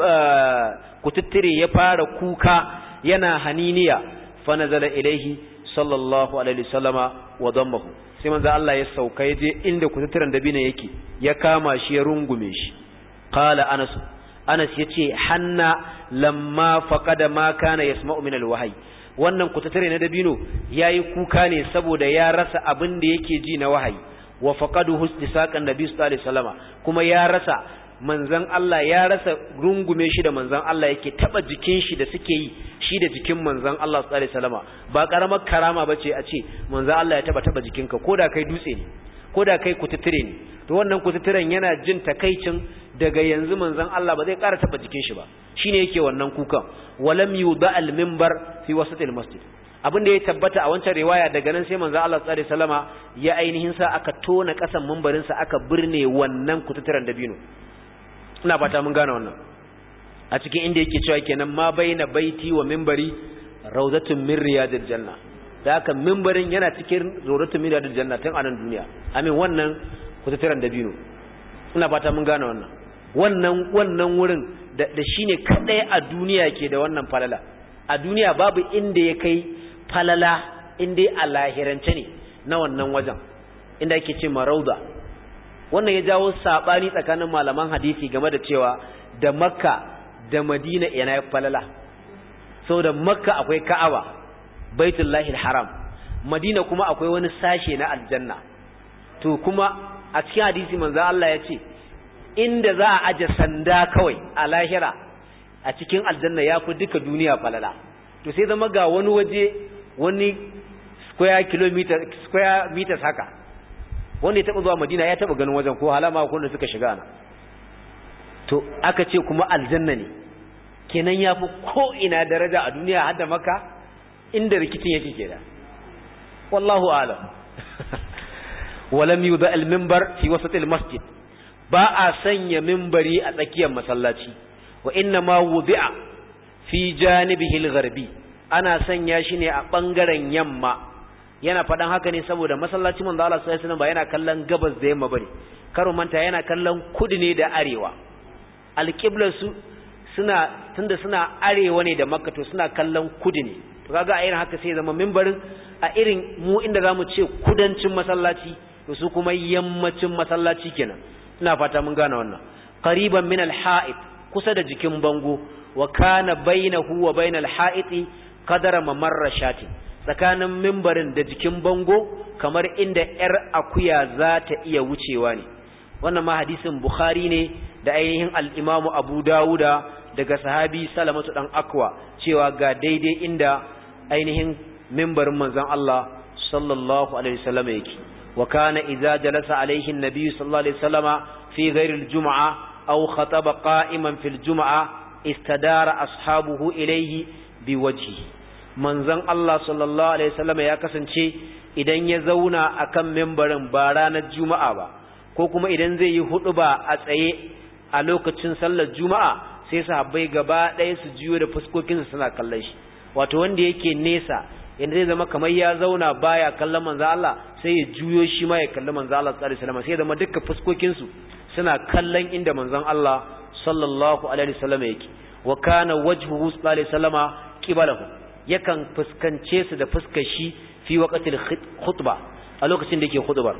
S1: kututtire ya fara kuka yana haniniya, fa nazala ilaihi sallallahu alaihi wasallama wa dammahu, sai manzo Allah ya sauka yaje inda kututturan dabina yake, ya kama shi ya rungume shi. Qala Anas, Anas yace hanna lamma faqada ma kana yasma'u min alwahyi, wannan kututture na dabino yayi kuka ne saboda ya rasa abin da yake ji na wahayi. Wa faqaduhu istisaqan nabi sallallahu alaihi wasallama, kuma ya rasa manzon Allah, ya rasa rungume shi da manzon Allah yake taba jikin shi da suke yi shi da jikin manzon Allah sallallahu alaihi wasallama. Ba karamar karama bace a ce manzon Allah ya taba taba jikinka, koda kai dutse ne, koda kai kututture ne. To wannan kututturen yana jin takaicin daga yanzu manzon Allah ba zai ƙara taba jikin shi ba, shine yake wannan kukan. Walam yuda al minbar fi wasatil masjid, abin da ya tabbata a wancan riwaya, daga nan sai manzon Allah sallallahu alaihi wasallama ya ainihin sa aka tona kasan minbarin sa aka birne wannan kututturen dabino. Ina fata mun gane wannan. A cikin inda yake cewa kenan ma baina baiti wa minbari rawdatun min riyadil janna, da haka minbarin yana cikin rawdatun min riyadil janna tun anan duniya. Amin, wannan kututturen dabino. Ina fata mun gane wannan. Wannan wannan wurin da, da shine kadai a duniya ke da wannan falala. a duniya babu inda ya kai falala inda a lahirance ne na wannan wajen inda yake ce marauda. Wannan ya jawo sabani tsakanin malaman hadisi game da cewa da Makka da Madina yana ya falala. Saboda Makka akwai Ka'aba, Baitullahil Haram, Madina kuma akwai wani sashe na aljanna. To kuma a cikin hadisi manzo Allah ya ce inda za a aje sanda kawai a lahira a cikin aljanna yafi duka duniya falala. To sai zama ga wani waje wani square kilometer square meters haka wanda ya taba zuwa Madina ya taba ganin wajen ko halama ko da suka shiga na. To aka ce kuma aljanna ne kenan yafi ko ina daraja a duniya har da Makka inda rikicin yake kenan. Wallahu a'lam. Walam yuda al-minbar fi wasat al-masjid, ba a sanya minbari a tsakiyar masallaci, wa inna ma wudi'a fi janibihi al-gharbi, ana sanya shi ne a bangaren yamma. Yana fadan haka ne saboda masallacin manzo Allah sallallahu alaihi wasallam ba yana kallon gabas da yamma bane, karo manta yana kallon kudu ne da arewa. Al-qiblar su suna tunda suna arewa ne da Makka to suna kallon kudu ne. To kaga a irin haka sai zama minbarin a irin mu inda zamu ce kudancin masallaci to su kuma yammacin masallaci kenan. Ina fata mun gane wannan. Qariban min al-ha'id, kusa da jikin bango, wa kana bainahu wa bainal ha'iti qadara mamarra shati, tsakanin minbarin da jikin bango kamar inda yar akuya za ta iya wucewa ne. Wannan ma hadisin Bukhari ne da ainihin al-Imam Abu Dawuda daga sahabi Salamatu dan Akwa cewa ga daidai inda ainihin minbarin manzon Allah sallallahu alaihi wasallam yake. Wa kana idza jalasa alaihi an-nabi sallallahu alaihi wasallama fi ghairi al-jum'a aw khataba qa'iman fi al-jum'a istadara ashabuhu ilayhi biwajhi. Manzon Allah sallallahu alaihi wasallama ya kasance idan ya zauna akan minbarin ba ranar juma'a ba ko kuma idan zai yi huduba a tsaye a lokacin sallar juma'a sai sahabbai gaba ɗaya su jiyo da fuskokinsu suna kallon shi. Wato wanda yake nesa yanda zai zama kamar ya zauna baya kallon manzo Allah sai ya juyo shi ma ya kalli manzo Allah sallallahu alaihi wasallam sai zama duka fuskokinsu suna kallon inda manzon Allah sallallahu alaihi wasallam yake. Wa kana wajhuhu sallallahu alaihi wasallama qibalahu, yakan fuskance su da fuskar shi fi waqtil khutba, a lokacin da yake khutbar.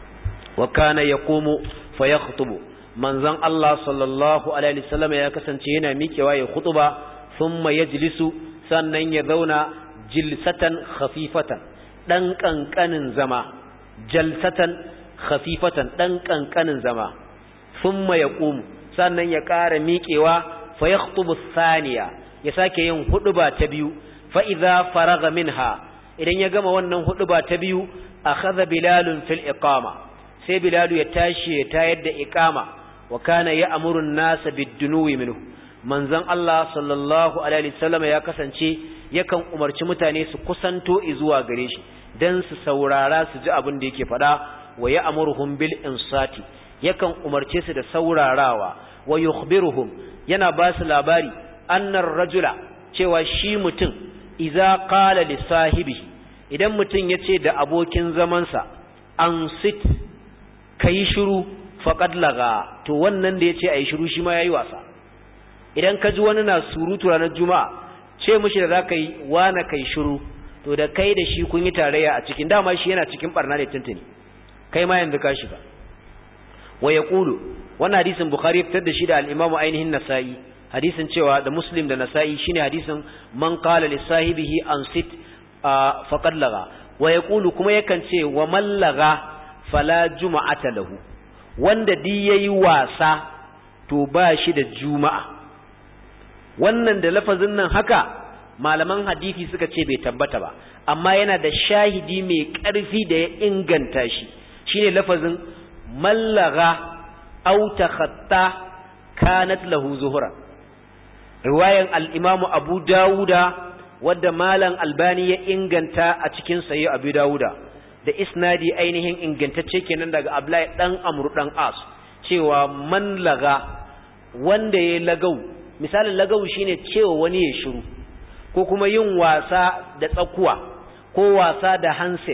S1: Wa kana yaqumu fa yakhutubu, manzon Allah sallallahu alaihi wasallam ya kasance yana miƙewa ya khutba, thumma yajlisu, sannan ya zauna jilsatan khafifatan, dan kankanin zama, jalsatan khafifatan, dan kankanin zama. Thumma yaqumu, sannan ya ƙara miƙewa fa yakhutubu thaniya, ya sake yin huduba ta biyu. Fa idza faraga minha, idan ya gama wannan huduba ta biyu, akhadha bilalun fil iqama, sai bilalu ya tashi ya tayar da iqama. Wa kana ya'muru an-nasa bid-dunuwi minhu, manzon Allah sallallahu alaihi wasallam ya kasance yakan umarci mutane su kusanto zuwa gare shi dan su saurara su ji abin da yake faɗa. Wa ya'muruhum bil insati, yakan umarce su da saurarawa. Wa yukhbiruhum, yana ba su labari annar rajula, cewa shi mutum idza qala li sahibi, idan mutum yace da abokin zamansa ansit, kai shiru, faqad laga, to wannan da yace ayi shiru shi ma yayi wasa. Idan ka ji wani na surutu ranar juma'a, ce mishi da zaka yi wana kai shiru, to da kai da shi kun yi tarayya a cikin, dama shi yana cikin barna ne tuntuni, kai ma yanzu ka shiga. Wa yaqulu, wannan hadisin Bukhari ya fitar da shi da al-Imam ainihin Nasa'i, hadisin cewa da Muslim da Nasa'i shine hadisin man qala li sahibihi ansit faqad laga. Wa yaqulu, kuma yakan ce wa man laga fala juma'ata lahu, wanda di yayi wasa to ba shi da juma'a. Wannan da lafazin nan haka malaman hadisi suka ce bai tabbata ba, amma yana da shahidi mai ƙarfi da ya inganta shi, shine lafazin mallaga aw takhatta kanat lahu zuhra, riwayan al-Imam Abu Dawuda wadda malam Albani ya inganta a cikin Sahih Abu Dawuda da isnadi ainihin ingantacce kenan daga Abdullahi dan Amr dan As, cewa man laga, wanda ya lagau. Misalin lagau shine cewa wani ya shiru, ko kuma yin wasa da tsakuwa, ko wasa da handset,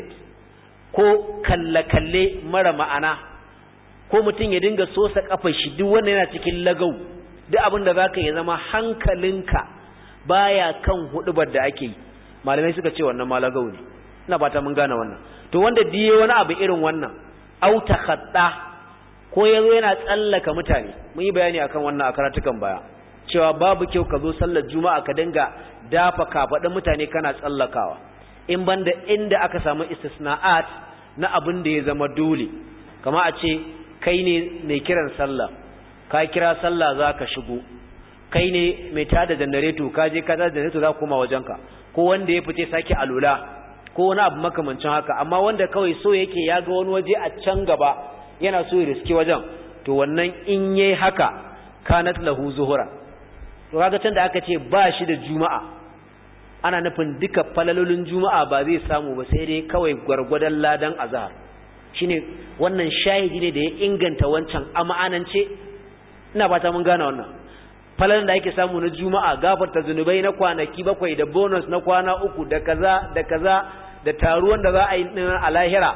S1: ko kalle-kalle mara ma'ana, ko mutum ya dinga sosa kafar shi, duk wannan yana cikin lagau. Duk abin da zaka yi zama hankalinka baya kan hudubar da ake yi malamai suka ce wannan malagau ne ina fata mun gane wannan to wanda diye wani abu irin wannan au takhatta ko yazo yana tsallaka mutane mun yi bayani akan wannan a karatukan baya cewa babu kyau ka zo sallar juma'a ka dinga dafa kafadin mutane kana tsallakawa in banda inda aka samu istisna'at na abin da ya zama dole kama a ce kai ne mai kiran sallah ka kira sallah zaka shigo kai ne mai tada janareto ka je ka tada janareto za ka koma wajenka ko wanda ya fice sake alula ko wani abu makamancin haka amma wanda kawai so yake ya ga wani waje a can gaba yana so ya riske wajen to wannan in yayi haka kanat lahu zuhura to kaga can da aka ce ba shi da juma'a ana nufin duka falalolin juma'a ba zai samu ba sai dai kawai gwargwadon ladan azhar shine wannan shahidi ne da ya inganta wancan ama'anance ina fata mun gane wannan falalan da ake samu na juma'a gafarta zunubai na kwanaki bakwai da bonus na kwana uku da kaza da kaza da taruwan da za a yi a lahira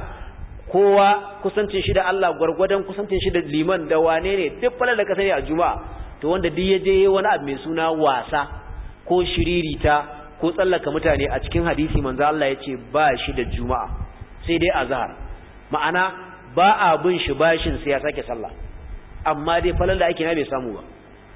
S1: kowa kusancin shi da Allah gwargwadon kusancin shi da liman da wane ne duk falalan da ka sani a juma'a to wanda duk ya je wani abu mai suna wasa ko shiririta ko tsallaka mutane a cikin hadisi manzo Allah ya ce ba shi da juma'a sai dai azhar ma'ana ba a bin shi bashin sai ya sake sallah amma dai falal da ake na bai samu ba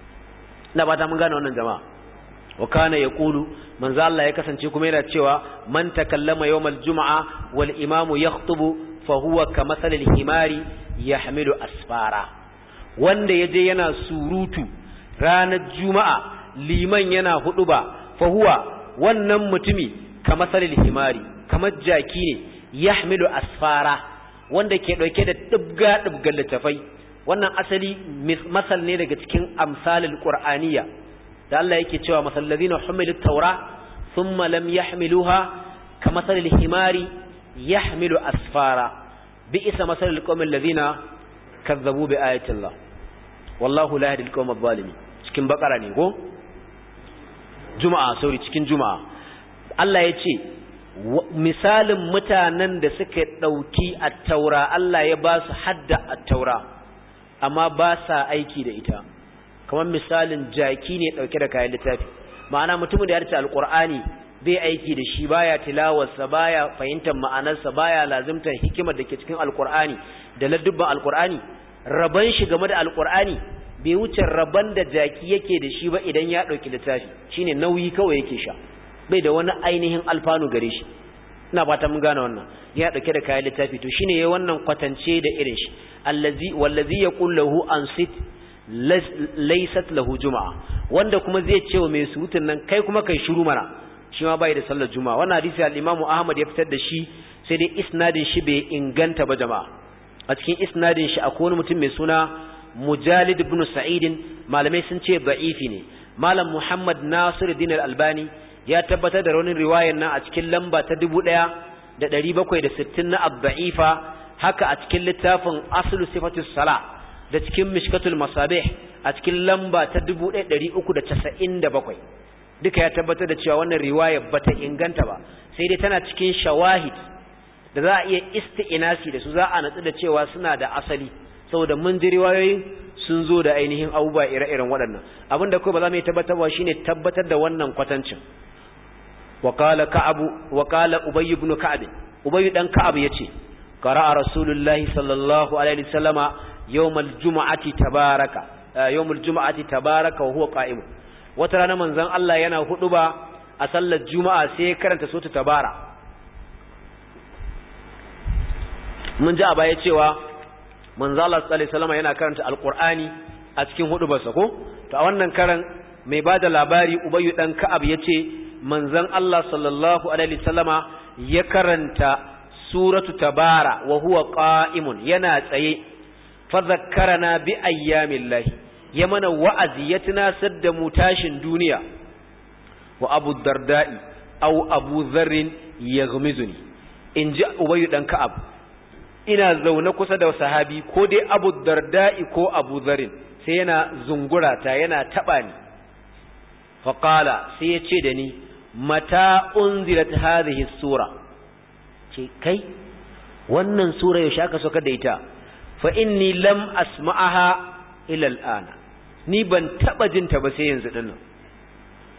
S1: na ba ta mun gane wannan jama'a wa kana yaqulu manzo Allah ya kasance kuma yana cewa man takallama yawmal jumu'a wal imamu yakhutubu fa huwa kamathalil himari yahmilu asfara wanda yaje yana surutu ranar juma'a liman yana huduba fa huwa wannan mutumi kamathalil himari kamar jaki ne yahmilu asfara wanda ke dauke da dubga dubgan littafai wannan asali masal ne daga cikin amsalul qur'aniyya da Allah yake cewa masal ladina humilut tawra thumma lam yahmiluha kamathalil himari yahmilu asfara bi'sa masalul qawmil ladina kazzabu bi ayati Allah wallahu la yahdi al-qawmal zalimin cikin bakara ne ko juma'a sauri cikin juma'a Allah ya ce misalin mutanen da suka dauki at-taura Allah ya ba su hadda at-taura amma ba sa aiki da ita kamar misalin jaki ne dauke da kayan littafi ma'ana mutumin da ya rike alqur'ani bai aiki da shi baya tilawarsa baya fahimtar ma'anarsa baya lazimtar hikimar da ke cikin alqur'ani da ladubban alqur'ani raban shi game da alqur'ani bai wuce raban da jaki yake da shi ba idan ya dauki littafi shine nauyi kawai yake sha bai da wani ainihin alfanu gare shi ina fata mun gane wannan ya dauke da kayan littafi to shine yayin wannan kwatance da irin shi allazi wallazi yaqul lahu ansit laysat lahu jumaa wanda kuma zai ce wa mai surutun nan kai kuma kai shiru mana shi ma bai da sallar juma'a wannan hadisi al-Imam Ahmad ya fitar da shi sai dai isnadin shi bai inganta ba jama'a a cikin isnadin shi akwai wani mutum mai suna Mujalid ibn Sa'id malamai sun ce da'ifi ne malam Muhammad Nasiruddin al-Albani ya tabbatar da raunin riwayar nan a cikin lamba ta dubu ɗaya da ɗari bakwai da sittin na ad-da'ifa haka a cikin littafin aslu sifatus sala da cikin mishkatul masabih a cikin lamba ta dubu ɗaya da ɗari uku da casa'in da bakwai duka ya tabbatar da cewa wannan riwaya bata inganta ba sai dai tana cikin shawahid da za a iya isti'nasi da su za a natsu da cewa suna da asali saboda mun ji riwayoyin sun zo da ainihin abubuwa ire-iren waɗannan abinda kawai ba za mu yi tabbatarwa shine tabbatar da wannan kwatancin وقال كعب وقال أبي بن كعب أبي بن كعب يتي قرأ رسول الله صلى الله عليه وسلم يوم الجمعة تبارك يوم الجمعة تبارك وهو قائم وترانا من زن الله ينا خطبة أصلى الجمعة سيكرا تسوت تبارك من جاء بايتي من زن الله صلى الله عليه وسلم ينا كرنت القرآن أتكين خطبة سكو فأولا كرن مبادة لاباري أبي بن كعب يتي manzon Allah sallallahu alaihi wasallama ya karanta suratu tabara wa huwa qa'imun yana tsaye fa zakkarana bi ayyamillahi ya mana wa'azi ya tunasar da mu tashin duniya wa Abu Darda'i aw Abu Dharr yaghmizuni inji Ubay dan Ka'ab ina zaune kusa da sahabi ko dai Abu Darda'i ko Abu Dharr sai yana zungura ta yana taba ni fa qala sai ya ce da ni mata unzilat hadhihi sura ce kai wannan sura yaushe aka soka da ita fa inni lam asma'aha ila al'ana ni ban taba jin ta ba sai yanzu dinnan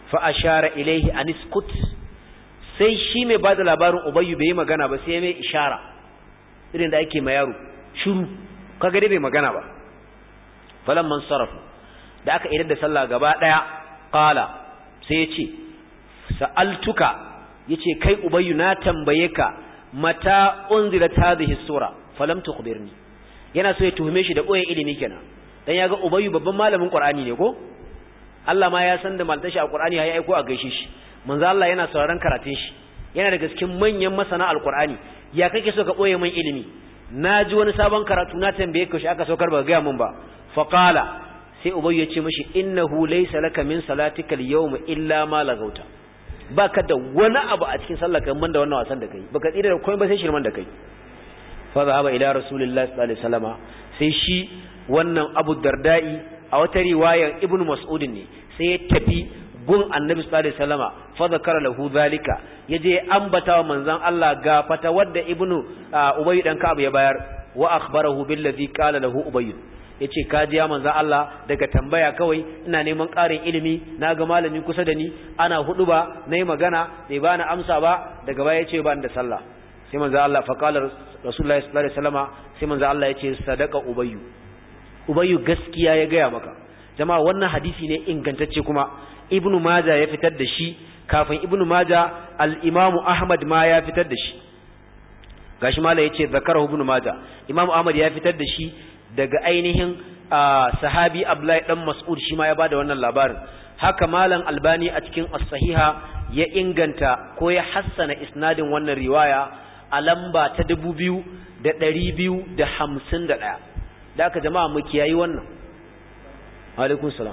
S1: fa ashara ilayhi an iskut sai shi mai bada labarin Ubayyu bai magana ba sai mai ishara irin da ake ma yaro shiru kaga dai bai magana ba falamman sarafu da aka idar da sallah gaba daya qala sai yace sa'altuka yace kai Ubayyu na tambaye ka mata unzilat hadhihi sura falam tukhbirni yana so ya tuhume shi da boye ilimi kenan dan yaga Ubayyu babban malamin Qur'ani ne ko Allah ma ya san da malta shi a Qur'ani ya aiko a gaishe shi manzo Allah yana sauraron karatun shi yana daga cikin manyan masana al-Qur'ani ya kake so ka boye min ilimi naji wani sabon karatu na tambaye ka shi aka saukar ba ga mun ba fa qala sai Ubayyu ya ce mishi innahu laysa laka min salatika al-yawma illa ma lagauta baka da wani abu a cikin sallar kan banda wannan wasan da kai baka tsira da komai ba sai shirman da kai fa zahaba ila rasulillahi sallallahu alaihi wasallama sai shi wannan Abu Darda'i a wata riwayar Ibn Mas'ud ne sai ya tafi gun Annabi sallallahu alaihi wasallama fa zakara lahu zalika yaje ambata wa manzon Allah ga fata wadda Ibn Ubay dan Ka'ab ya bayar wa akhbarahu billadhi qala lahu Ubay yace kaji ya manzon Allah daga tambaya kawai ina neman ƙarin ilimi naga malami kusa da ni ana hudu ba nayi magana bai bani amsa ba daga baya yace ban da sallah sai manzon Allah fa qala Rasulullahi sallallahu alaihi wasallama sai manzon Allah yace sadaqa Ubay Ubay gaskiya ya gaya maka jama'a wannan hadisi ne ingantacce kuma Ibn Majah ya fitar da shi kafin Ibn Majah al-Imam Ahmad ma ya fitar da shi gashi mala yace zakarahu Ibn Majah Imam Ahmad ya fitar da shi daga ainihin sahabi Abdullahi dan Mas'ud shi ma ya bada wannan labarin haka malam Albani a cikin as-sahiha ya inganta ko ya hassana isnadin wannan riwaya a lamba ta dubu biyu da ɗari biyu da hamsin da ɗaya da aka jama'a mu kiyayi wannan alaikum salam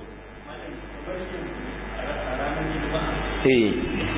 S1: eh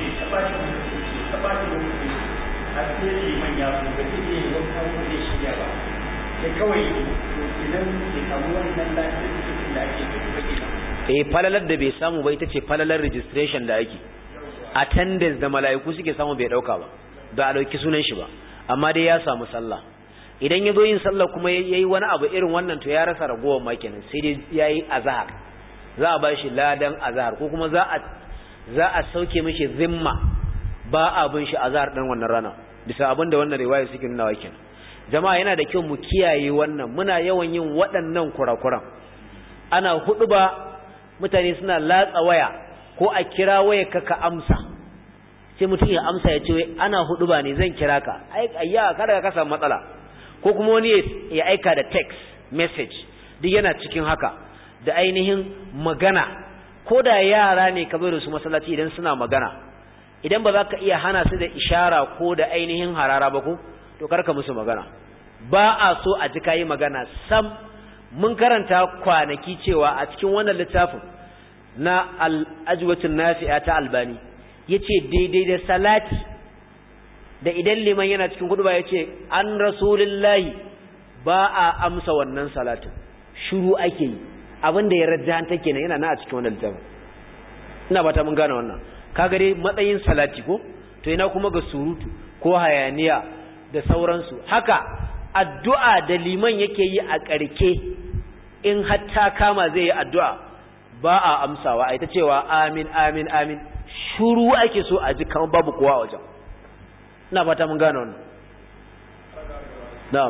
S1: eh falalar da bai samu ba ita ce falalar registration da ake attendance da mala'iku suke samu bai dauka ba ba a dauki sunan shi ba amma dai ya samu sallah idan ya zo yin sallah kuma yayi wani abu irin wannan to ya rasa ragowar makenan sai dai yayi azhar za a bashi ladan azhar ko kuma za a za a sauke mishi zimma ba abin shi azhar dan wannan rana bisa abin da wannan riwaya suke nuna wakin jama'a yana da kyau mu kiyaye wannan muna yawan yin waɗannan kurakuran ana hudu ba mutane suna latsa waya ko a kira waya ka ka amsa sai mutum ya amsa ya ce ana hudu ba ne zan kira ka ai ayya kada ka samu matsala ko kuma wani ya aika da text message duk yana cikin haka da ainihin magana ko da yara ne ka bai da su masallaci idan suna magana idan ba za ka iya hana su da ishara ko da ainihin harara ba ko to karka musu magana ba a so a ji kayi magana sam mun karanta kwanaki cewa a cikin wannan littafin na al-ajwatun nafi'a ta Albani yace daidai da salati da idan liman yana cikin hudu ba yace an rasulullahi ba a amsa wannan salatin shiru ake yi abinda ya rajjanta kenan yana na a cikin wannan littafin ina bata mun gane wannan kaga dai matsayin salati ko to ina kuma ga surutu ko hayaniya da sauransu haka addu'a da liman yake yi a ƙarke in hatta kama zai yi addu'a ba a amsawa ai ta cewa amin amin amin shuru ake so a ji kamar babu kowa a wajen ina fata mun gane wannan na'am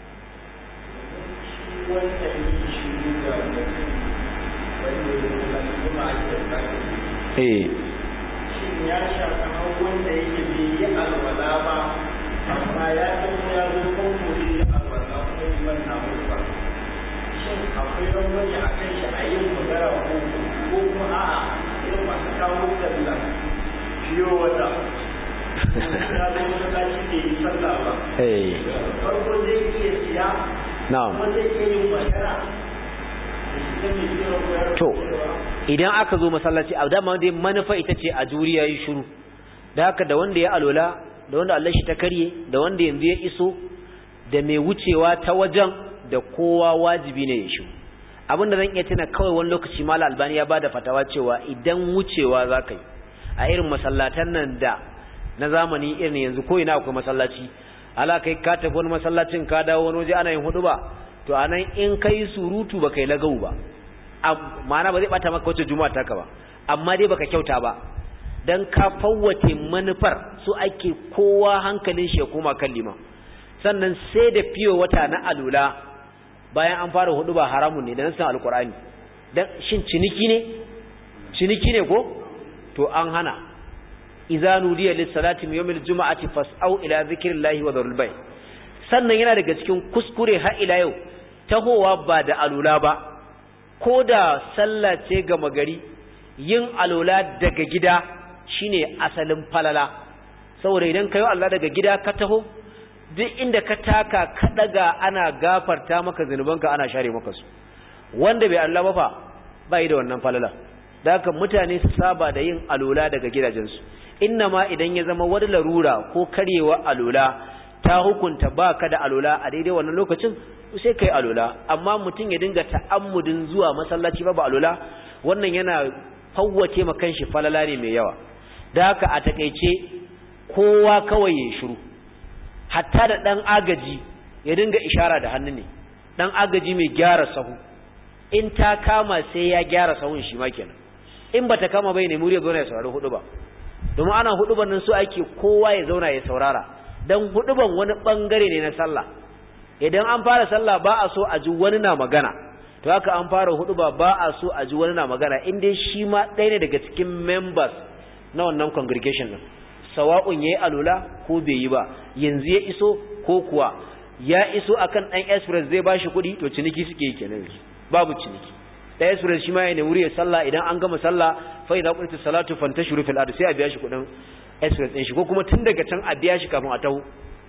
S1: eh
S2: ya shafa wanda yake bai yi alwala ba amma ya tafi ya zo kan kuri a alwala ko liman na mutuwa shin akwai rangwani a kan shi a yin magana ko ko kuma a'a irin masu kawo sallah fiyo wata ya zo masallaci bai yi sallah ba farko zai iya siya kuma zai iya yin magana
S1: to idan aka zo masallaci a dama dai manufa ita ce a juriya yi shiru da haka da wanda ya alola da wanda Allah shi ta karye da wanda yanzu ya iso da mai wucewa ta wajen da kowa wajibi ne ya shiru abinda zan iya tuna kawai wani lokaci Malam Albani ya bada fatawa cewa idan wucewa zaka yi a irin masallatan nan da na zamani irin yanzu ko ina akwai masallaci ala kai ka tafi wani masallacin ka dawo wani waje ana yin hudu ba to anan in kai surutu ba kai lagau ba ma'ana ba zai bata maka wacce juma'a taka ba amma dai baka kyauta ba dan ka fawwace manufar su ake kowa hankalin shi ya koma kan liman sannan sai da fiyo wata na alula bayan an fara hudu ba haramun ne da nasan alqur'ani dan shin ciniki ne ciniki ne ko to an hana idza nudiya lis salati min yawmil jumu'ati fas'au ila dhikrillahi wa dharul bay sannan yana daga cikin kuskure har ila yau tahowa ba da alula ba ko da sallah ce ga magari yin alula daga gida shine asalin falala saboda idan kayo Allah daga gida ka taho duk inda ka taka ka daga ana gafarta maka zanubanka ana share maka su wanda bai Allah ba fa bai da wannan falala da haka mutane su saba da yin alula daga gidajensu innama idan ya zama wani larura ko karyewa alula ta hukunta baka da alula a daidai wannan lokacin sai kai alula amma mutum ya dinga ta'ammudin zuwa masallaci ba ba alula wannan yana fawwace ma kanshi falala ne mai yawa da haka a takeice kowa kawai ya shiru hatta da dan agaji ya dinga ishara da hannu ne dan agaji mai gyara sahu in ta kama sai ya gyara sahun shi ma kenan in bata kama bai ne muri ya zauna ya saurari hudu ba domin ana huduban nan su ake kowa ya zauna ya saurara dan huduban wani bangare ne na sallah idan an fara sallah ba a so a ji wani na magana to haka an fara huduba ba a so a ji wani na magana in dai shi ma ɗaya ne daga cikin members na wannan congregation din sawa'un yayi alula ko bai yi ba yanzu ya iso ko kuwa ya iso akan dan express zai bashi kuɗi to ciniki suke yi kenan babu ciniki da express shi ma yana wuri ya sallah idan an gama sallah fa idza qultu salatu fantashuru fil ard sai a biya shi kuɗin express din shi ko kuma tun daga can a biya shi kafin a taho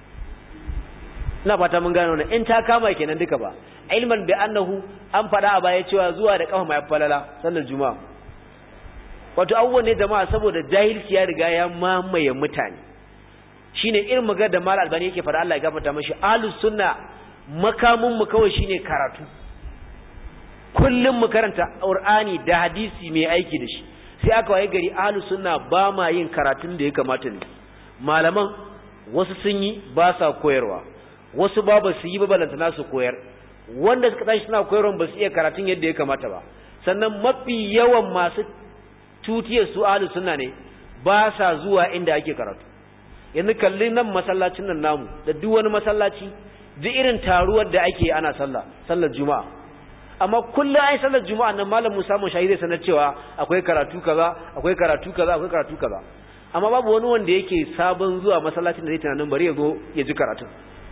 S1: ina fata mun gano ne in ta kama kenan duka ba ilman bi annahu an fada a baya cewa zuwa da kafa mai falala sallar juma'a wato abubuwan ne jama'a saboda jahilci ya riga ya mamaye mutane shine irin magana da mal albani yake fara Allah ya gafarta mashi ahlus sunna makamun mu kawai shine karatu kullum mu karanta qur'ani da hadisi mai aiki da shi sai aka waye gari ahlus sunna ba ma yin karatun da ya kamata ne malaman wasu sun yi ba sa koyarwa wasu ba ba su yi ba balanta nasu koyar wanda suka tashi suna koyarwa ba su iya karatun yadda ya kamata ba sannan mafi yawan masu tutiyar su ahlus sunna ne ba sa zuwa inda ake karatu yanzu kalli nan masallacin nan namu da duk wani masallaci duk irin taruwar da ake ana sallah sallar juma'a amma kullum ai sallar juma'a nan malam Musa mun shahide sanar cewa akwai karatu kaza akwai karatu kaza akwai karatu kaza amma babu wani wanda yake sabon zuwa masallacin da zai tunanin bari ya zo ya ji karatu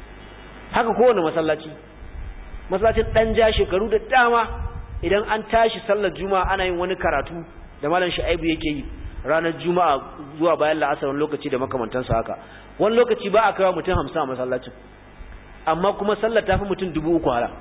S1: haka kowane masallaci masallacin dan ja shekaru da dama idan an tashi sallar juma'a ana yin wani karatu da malam Shu'aibu yake yi ranar juma'a zuwa bayan la'asar wani lokaci da makamantansa haka wani lokaci ba a kawo mutum hamsin a masallacin amma kuma sallar ta fi mutum dubu uku hala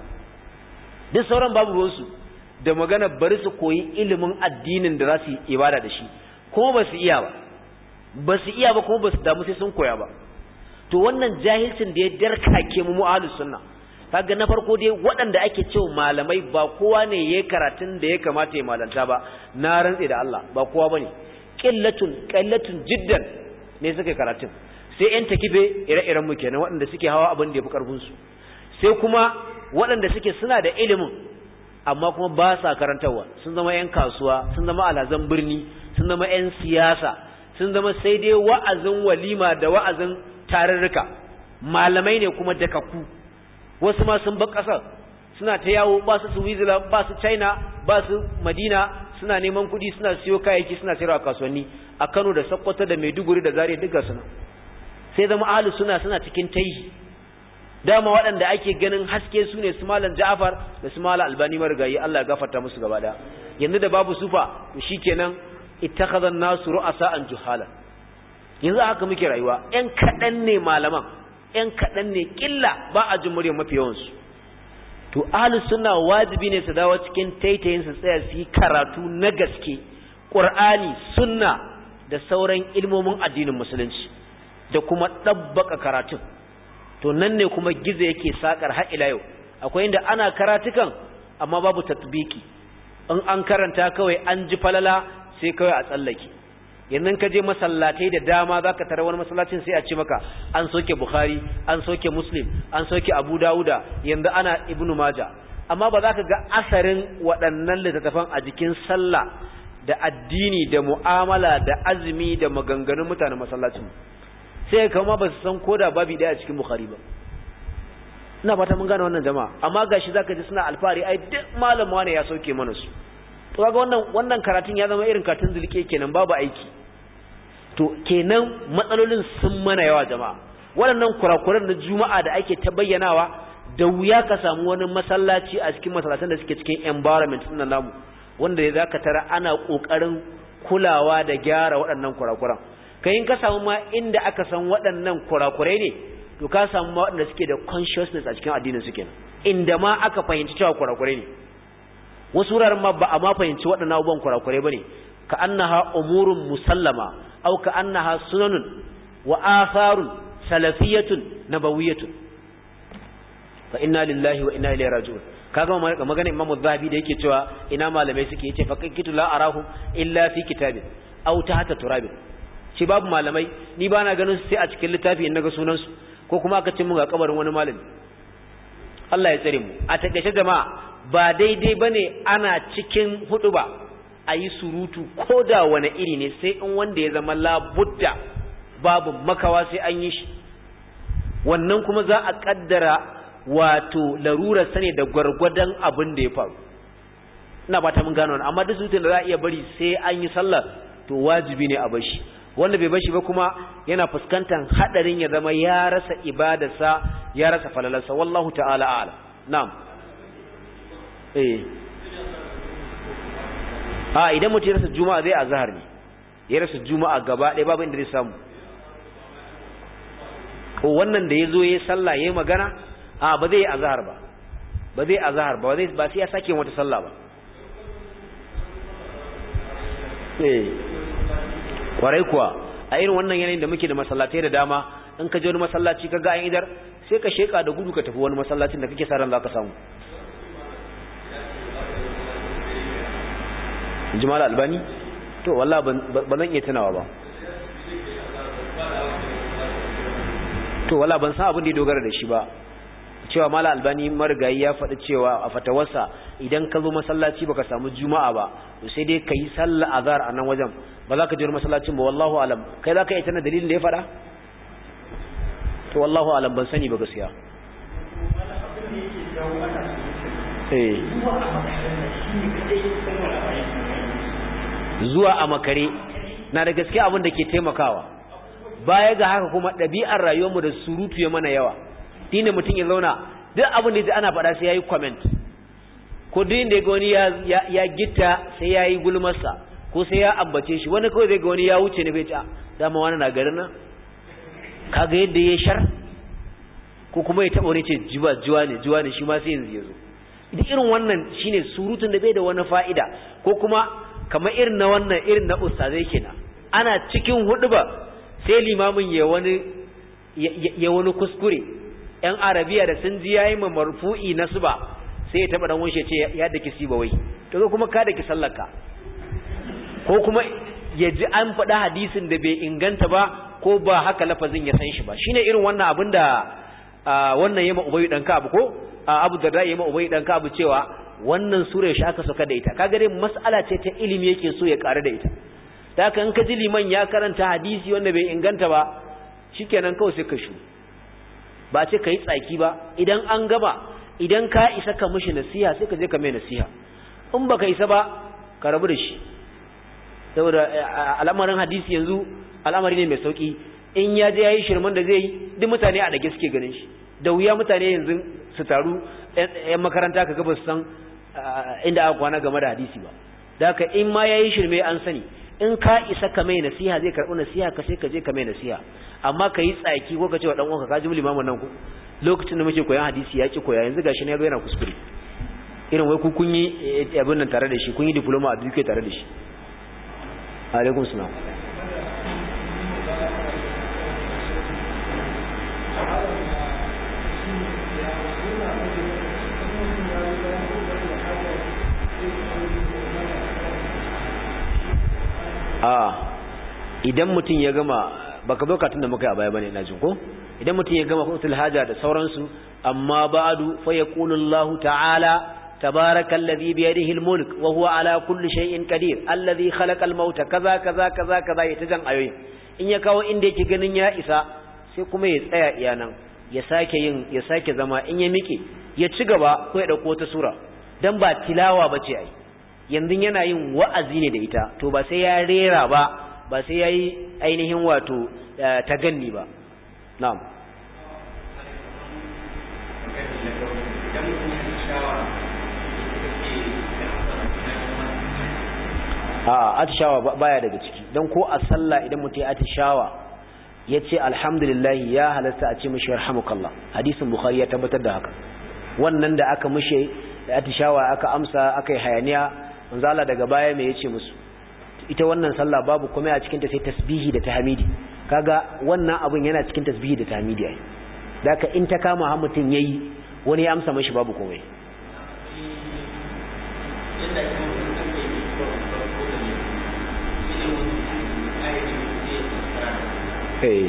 S1: duk sauran babu ruwansu da magana bari su koyi ilimin addinin da za su yi ibada da shi kuma ba su iya ba ba su iya ba kuma ba su damu sai sun koya ba to wannan jahilcin da ya darkake mu ahlus sunna kaga na farko dai waɗanda ake cewa malamai ba kowa ne yayin karatun da ya kamata ya malanta ba na rantsi da Allah ba kowa bane qillatun qallatun jiddan ne suka karatun sai yan takibe ire-iren mu kenan waɗanda suke hawa abin da yafi karfin su sai kuma waɗanda suke suna da ilimin amma kuma ba sa karantawa sun zama yan kasuwa sun zama alhazan birni sun zama yan siyasa sun zama sai dai wa'azin walima da wa'azin tarurruka malamai ne kuma dakaku wasu ma sun bar ƙasar suna ta yawo ba su Switzerland ba su China ba su Madina suna neman kuɗi suna siyo kayayyaki suna sayarwa kasuwanni a Kano da Sokoto da Maiduguri da Zaria duka suna sai zama ahlus sunna suna cikin taihi dama waɗanda ake ganin haske su ne su malam Ja'far da su malam Albani marigayi Allah ya gafarta musu gaba da yanzu da babu sufa to shikenan ittakhadha an-nasu ru'asa'an juhala yanzu haka muke rayuwa ƴan kaɗan ne malaman ƴan kaɗan ne killa ba a jin muryar mafi yawansu to ahlus sunna wajibi ne su dawo cikin taitayin su tsaya su yi karatu na gaske Qur'ani sunna da sauran ilmomin addinin musulunci da kuma dabbaka karatun to nan ne kuma gizo yake sakar har ila yau akwai inda ana karatukan amma babu tatbiki in an karanta kawai an ji falala sai kawai a tsallake yanzu ka je masallatai da dama zaka tare wani masallacin sai a ce maka an soke Bukhari an soke Muslim an soke Abu Dawuda yanzu ana Ibn Majah amma ba za ka ga asarin waɗannan littattafan a jikin sallah da addini da mu'amala da azumi da maganganun mutanen masallacin sai kama ba su san koda babi ɗaya a cikin Bukhari ba. Ina fata mun gane wannan jama'a, amma gashi zaka ji suna alfahari ai duk malam wane ya sauke mana su. To kaga wannan wannan karatun ya zama irin karatun zulke kenan, babu aiki. To kenan matsalolin sun mana yawa jama'a. Waɗannan kurakuran na Juma'a da ake ta bayyanawa da wuya ka samu wani masallaci a cikin masallatan da suke cikin environment ɗin namu wanda ya zaka tara ana kokarin kulawa da gyara waɗannan kurakuran. Kai in ka samu ma inda aka san waɗannan kurakurai ne, to ka samu ma waɗanda suke da consciousness a cikin addinin su kenan, inda ma aka fahimci cewa kurakurai ne. Wasu wuraren ma ba a ma fahimci waɗannan abubuwan kurakurai bane, ka annaha umurun musallama aw ka annaha sunanun wa atharun salafiyatun nabawiyatun. Fa inna lillahi wa inna ilaihi raji'un. Kaga magana Imam Az-Zahabi da yake cewa ina malamai suke, yace fa kitu la arahum illa fi kitabin aw tahta turabin. Shi babu malamai, ni ba na ganin su sai a cikin littafi in naga sunan su, ko kuma aka ce mun ga kabarin wani malami. Allah ya tsare mu. A takeice jama'a, ba daidai bane ana cikin huduba ayi surutu koda wani iri ne, sai in wanda ya zama la budda babu makawa sai an yi shi. Wannan kuma za a kaddara wato larurar sane da gwargwadon abin da ya faru. Ina ba ta mun gano wannan, amma duk surutun da za a iya bari sai an yi sallah to wajibi ne a bashi. Wanda bai bashi ba kuma yana fuskantar hadarin ya zama ya rasa ibadarsa, ya rasa falalarsa. Wallahu ta'ala a'lam. Na'am. Eh. Ah, idan mutum ya rasa juma'a zai azhar ne. Ya rasa juma'a gaba ɗaya babu inda zai samu. Ko wannan da yazo yayi sallah yayi magana, a ba zai azhar ba. Ba zai azhar ba, ba zai ba sai ya sake wata sallah ba. Eh. Kwarai kuwa, a irin wannan yanayin da muke da masallatai da dama, in ka je wani masallaci ka ga an idar, sai ka sheka da gudu ka tafi wani masallacin da kake sa ran za ka samu. Jama'a Albani? To wallahi ban zan iya tunawa ba. To wallahi ban san abin da ya dogara da shi ba. Cewa Mala Albani marigayi ya faɗi cewa a fatawarsa idan ka zo masallaci baka samu juma'a ba, to sai dai kai sallar azhar a nan wajen, ba za ka je masallacin ba. Wallahu alam. Kai za ka yi tana dalilin da ya faɗa? To wallahu alam, ban sani ba gaskiya. Eh. Zuwa a makare na da gaskiya abin da ke taimakawa. Baya ga haka kuma ɗabi'ar rayuwarmu da surutu ya mana yawa. Dine mutum ya zauna duk abin da ya ji ana faɗa sai yayi comment. Ko duk inda ya ga wani ya ya gitta sai yayi gulmarsa, ko sai ya ambace shi. Wani kawai zai ga wani ya wuce ne bai ci dama wani na garin nan, kaga yadda ya shar, ko kuma ya taba wani ce jiwa jiwa ne jiwa ne shi ma sai yanzu yazo. Duk irin wannan shine surutun da bai da wani fa'ida, ko kuma kamar irin na wannan irin na ustazai kenan. Ana cikin huduba sai limamin ya wani ya wani kuskure. Yan Arabiya da sun ji yayi marfu'i nasba sai ya taba dan wanshe ce ya daki siba wai, to kuma ka daki sallaka. Ko kuma ya ji an faɗa hadisin da bai inganta ba, ko ba haka lafazin ya san shi ba. Shine irin wannan abin da wannan yema Ubayy dan Ka'ab, ko Abu Darda yema Ubayy dan Ka'ab cewa wannan sura shi aka saka da ita. Kaga dai mas'ala ce ta ilimi yake so ya ƙara da ita. Da haka in ka ji liman ya karanta hadisi wanda bai inganta ba, shikenan kawai sai ka shu. Ba ce kai tsaki ba. Idan an gaba, idan ka isa ka mishi nasiha sai ka je ka mai nasiha. In baka isa ba, ka rabu da shi. Saboda al'amarin hadisi yanzu al'amari ne mai sauki. In ya je yayi shirman da zai yi, duk mutane a dage suke ganin shi. Da wuya mutane yanzu su taru ƴan makaranta kaga ba su san inda aka kwana game da hadisi ba. Da haka in ma yayi shirme an sani. In ka isa ka mai nasiha zai karɓi nasiha ka sai ka je ka mai nasiha. Amma ka yi tsaki ko ka ce wa dan uwanka ka ji limamin nan ku lokacin da muke koyan hadisi ya ki koya, yanzu gashi ne yazo yana kuskure. Irin wai ku kun yi abin nan tare da shi, kun yi diploma a duke tare da shi. Alaikum salam. a idan mutum ya gama baka zo katun da muka yi a baya bane ina jin ko idan mutum ya gama hutul haja da sauransu amma ba'du fa yaqulu Allah ta'ala tabarakallazi bi yadihi almulk wa huwa ala kulli shay'in qadir alladhi khalaqa almauta kaza kaza kaza kaza ya tajan ayoyi in ya kawo inda yake ganin ya isa sai kuma ya tsaya iyanan ya sake yin ya sake zama in ya miƙe ya ci gaba ko ya dauko ta sura dan ba tilawa bace ai yanzu yana yin wa'azi ne da ita to ba sai ya rera ba ba sai yayi ainihin wato taganni ba na'am a atishawa baya daga ciki dan ko a sallah idan mutum ya atishawa yace alhamdulillah ya halasta a ce mishi yarhamukallah hadisin bukhari ya tabbatar da haka wannan da aka mishi da atishawa aka amsa aka yi hayaniya manzo Allah daga baya me yace musu ita wannan sallah babu komai a cikin ta sai tasbihi da tahmidi kaga wannan abun yana cikin tasbihi da tahmidi ai daka in ta kama har mutun yayi wani ya amsa mishi babu komai eh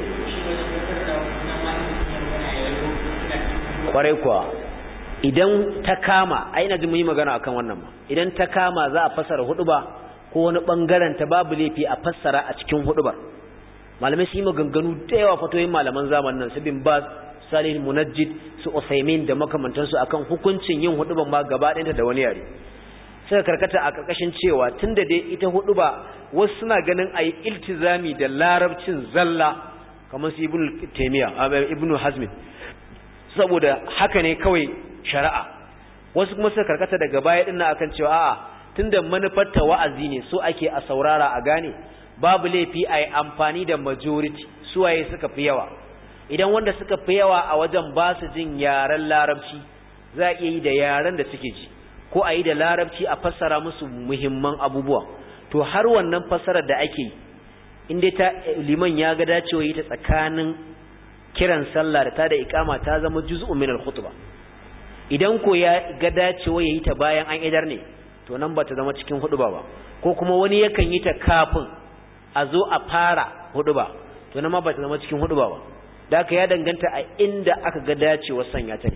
S1: kwarai kuwa idan ta kama ai ina ji mu yi magana akan wannan ma idan ta kama za a fassara huduba ko wani bangaren ta babu laifi a fassara a cikin hudubar malamai su yi maganganu da yawa fatoyin malaman zamanin nan su bin Baz Salih Munajjid su Usaimin da makamantansu akan hukuncin yin huduban ma gaba ɗayanta da wani yare sai karkata a karkashin cewa tunda dai ita huduba wasu suna ganin ayi iltizami da larabcin zalla kamar su Ibn Taymiyyah Ibn Hazm saboda haka ne kawai shari'a wasu kuma suka karkata daga baya din akan cewa a'a tunda manufar ta wa'azi ne so ake a saurara a gane babu laifi ai amfani da majority suwaye suka fi yawa idan wanda suka fi yawa a wajen ba su jin yaren larabci za a iya yi da yaren da suke ji ko a yi da larabci a fassara musu muhimman abubuwa to har wannan fassarar da ake yi inda ta liman ya ga dacewa yi ta tsakanin kiran sallah da ta da ikama ta zama juz'un min al-khutbah idan ko ya ga dacewa yayi ta bayan an idar ne to nan ba ta zama cikin huduba ba ko kuma wani yakan yi ta kafin a zo a fara huduba to nan ma ba ta zama cikin huduba ba da haka ya danganta a inda aka ga dacewa sanya ta ne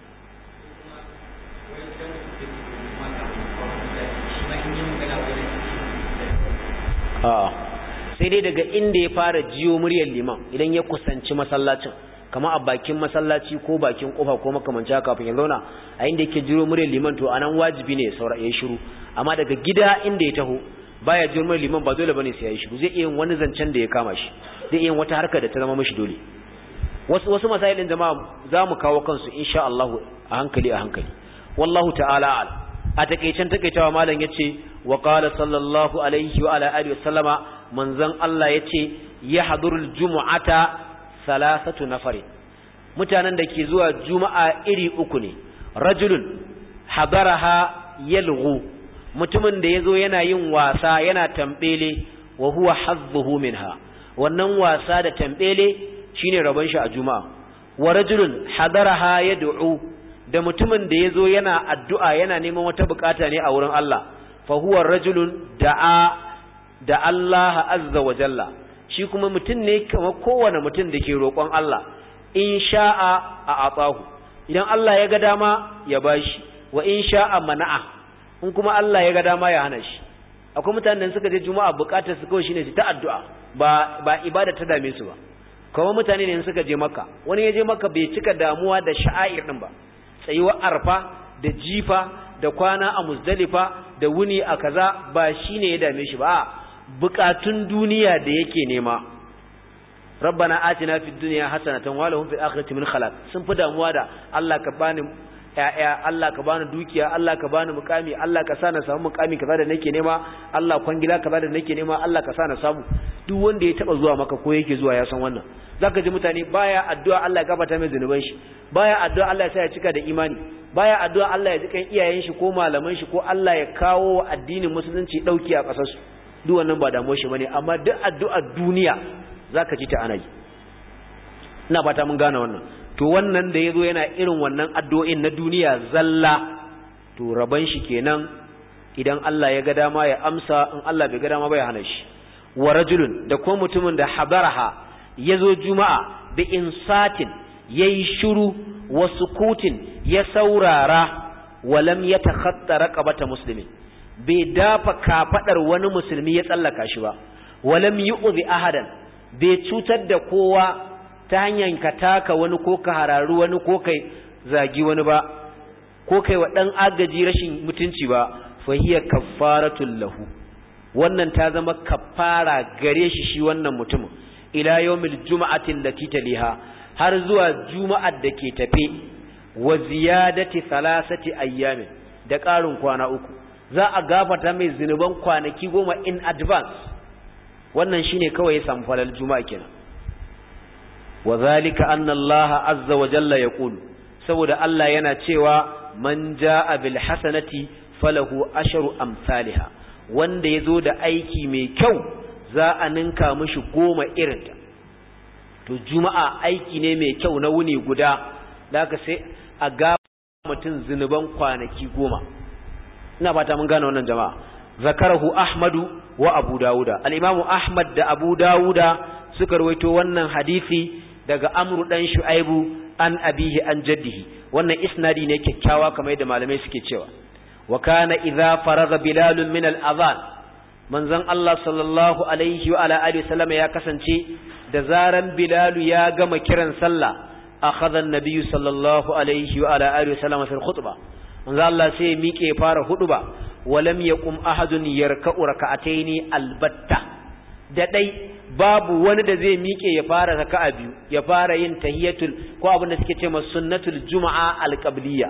S1: a sai dai daga inda ya fara jiyo muryar liman idan ya kusanci masallacin kama a bakin masallaci ko bakin kofa ko makamanci haka kafin ya zauna a inda yake jiro muryar liman to anan wajibi ne ya saura ya shiru amma daga gida inda ya taho baya jiro muryar liman ba dole bane sai ya shiru zai iya yin wani zancen da ya kama shi zai iya yin wata harka da ta zama mishi dole wasu wasu masailin jama'a zamu kawo kansu insha Allah a hankali a hankali wallahu ta'ala al a takeicen takeitawa malam yace wa qala sallallahu alaihi wa ala alihi wasallama manzon Allah yace yahdurul jumu'ata salasatu nafari mutanen da ke zuwa juma'a iri uku ne rajulun hadaraha yalghu mutumin da yazo yana yin wasa yana tambele wa huwa hazzuhu minha wannan wasa da tambele shine rabon shi a juma'a wa rajulun hadaraha yad'u da mutumin da yazo yana addu'a yana neman wata bukata ne a wurin Allah fa huwa rajulun da'a da Allah azza wa jalla shi kuma mutum ne kamar kowane mutum da ke roƙon Allah in sha'a a atahu idan Allah ya ga dama ya bashi wa in sha'a mana'a in kuma Allah ya ga dama ya hana shi akwai mutanen da suka je juma'a bukatar su kawai shine su ta addu'a ba ba ibada ta dame su ba kuma mutane ne suka je makka wani ya je makka bai cika damuwa da sha'air din ba tsayuwar arfa da jifa da kwana a muzdalifa da wuni a kaza ba shine ya dame shi ba bukatun duniya da yake nema rabbana atina fid dunya hasanatan wa lahum fil akhirati min khalaq sun fi damuwa da Allah ka bani ya'ya Allah ka bani dukiya Allah ka bani mukami Allah ka sa na samu mukami kaza da nake nema Allah kwangila kaza da nake nema Allah ka sa na samu duk wanda ya taba zuwa maka ko yake zuwa ya san wannan zaka ji mutane baya addu'a Allah ya gafarta mai zanuban shi baya addu'a Allah ya sa ya cika da imani baya addu'a Allah ya jikan iyayen shi ko malaman shi ko Allah ya kawo addinin musulunci dauki a kasar su duk wannan ba damuwar shi bane amma duk addu'ar duniya zaka ji ta ana yi ina fata mun gane wannan to wannan da yazo yana irin wannan addu'o'in na duniya zalla to raban shi kenan idan Allah ya ga dama ya amsa in Allah bai ga dama ba ya hana shi wa rajulun da ko mutumin da habaraha yazo juma'a bi insatin yayi shiru wa sukutin ya saurara walam yatakhatta raqabata muslimin bai dafa kafadar wani musulmi ya tsallaka shi ba walam yu'zi ahadan bai cutar da kowa ta hanyar ka taka wani ko ka hararu wani ko kai zagi wani ba ko kai wa dan agaji rashin mutunci ba fa hiya kaffaratul lahu wannan ta zama kaffara gare shi shi wannan mutumin ila yawmil juma'ati allati taliha har zuwa juma'ar da ke tafe wa ziyadati thalathati ayyamin da ƙarin kwana uku za a gafarta mai zinuban kwanaki goma in advance wannan shine kawai ya samu falal juma'a kenan wa zalika anna Allah azza wa jalla yaqulu saboda Allah yana cewa man jaa bil hasanati falahu asharu amsalha wanda yazo da aiki mai kyau za a ninka mishi goma irinta to juma'a aiki ne mai kyau na wuni guda daga sai a ga mutun zinuban kwanaki goma ina fata mun gane wannan jama'a zakarahu ahmadu wa abu dauda al-imamu ahmad da abu dauda suka rawaito wannan hadisi daga amru dan shu'aibu an abihi an jaddihi wannan isnadi ne kyakkyawa kamar yadda malamai suke cewa wa kana idza faraga bilal min al-adhan manzon Allah sallallahu alaihi wa ala alihi wasallam ya kasance da zaran bilal ya gama kiran sallah akhadha an-nabiy sallallahu alaihi wa ala alihi wasallam fil khutbah manzo Allah sai miƙe fara huduba walam yaqum ahadun yarka'u rak'ataini albatta da dai babu wani da zai miƙe ya fara raka'a biyu ya fara yin tahiyatul ko abin da suke cewa sunnatul juma'a alqabliyya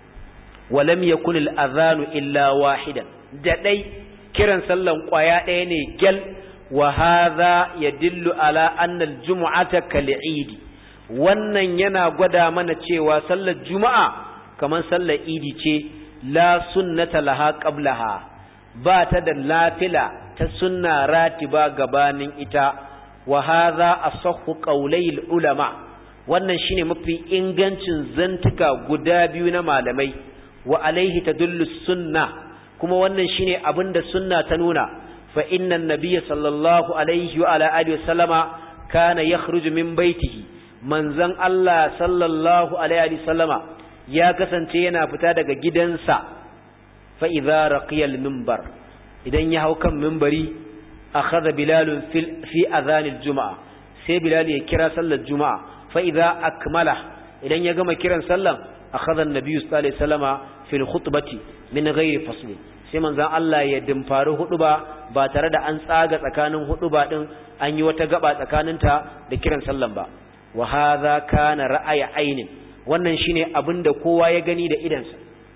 S1: walam yakun al-adhanu illa wahidan da dai kiran sallan kwaya ɗaya ne gal wa hadha yadullu ala anna al-jum'ata kal'idi wannan yana gwada mana cewa sallar juma'a kaman sallar idi ce la sunnata laha qablaha ba ta da lafila ta sunna ratiba gabanin ita wa hadha asahhu qawlayil ulama wannan shine mafi ingancin zantuka guda biyu na malamai wa alaihi tadullu sunna kuma wannan shine abinda sunna ta nuna fa inna an-nabiy sallallahu alaihi wa ala alihi wasallama kana yakhruju min baitihi manzan Allah sallallahu alaihi wasallama ya kasance yana fita daga gidansa fa idza raqiya al-minbar idan ya hau kan minbari akhadha bilal fi adhan al-jum'a sai bilal ya kira sallar juma'a fa idza akmala idan ya gama kiran sallan akhadha an-nabiy sallallahu alaihi wasallama fil khutbati min ghairi fasl sai manzon Allah ya dimfari huduba ba tare da an tsaga tsakanin huduba din an yi wata gaba tsakaninta da kiran sallan ba wa hadha kana ra'aya ainin wannan shine abinda kowa ya gani da idansa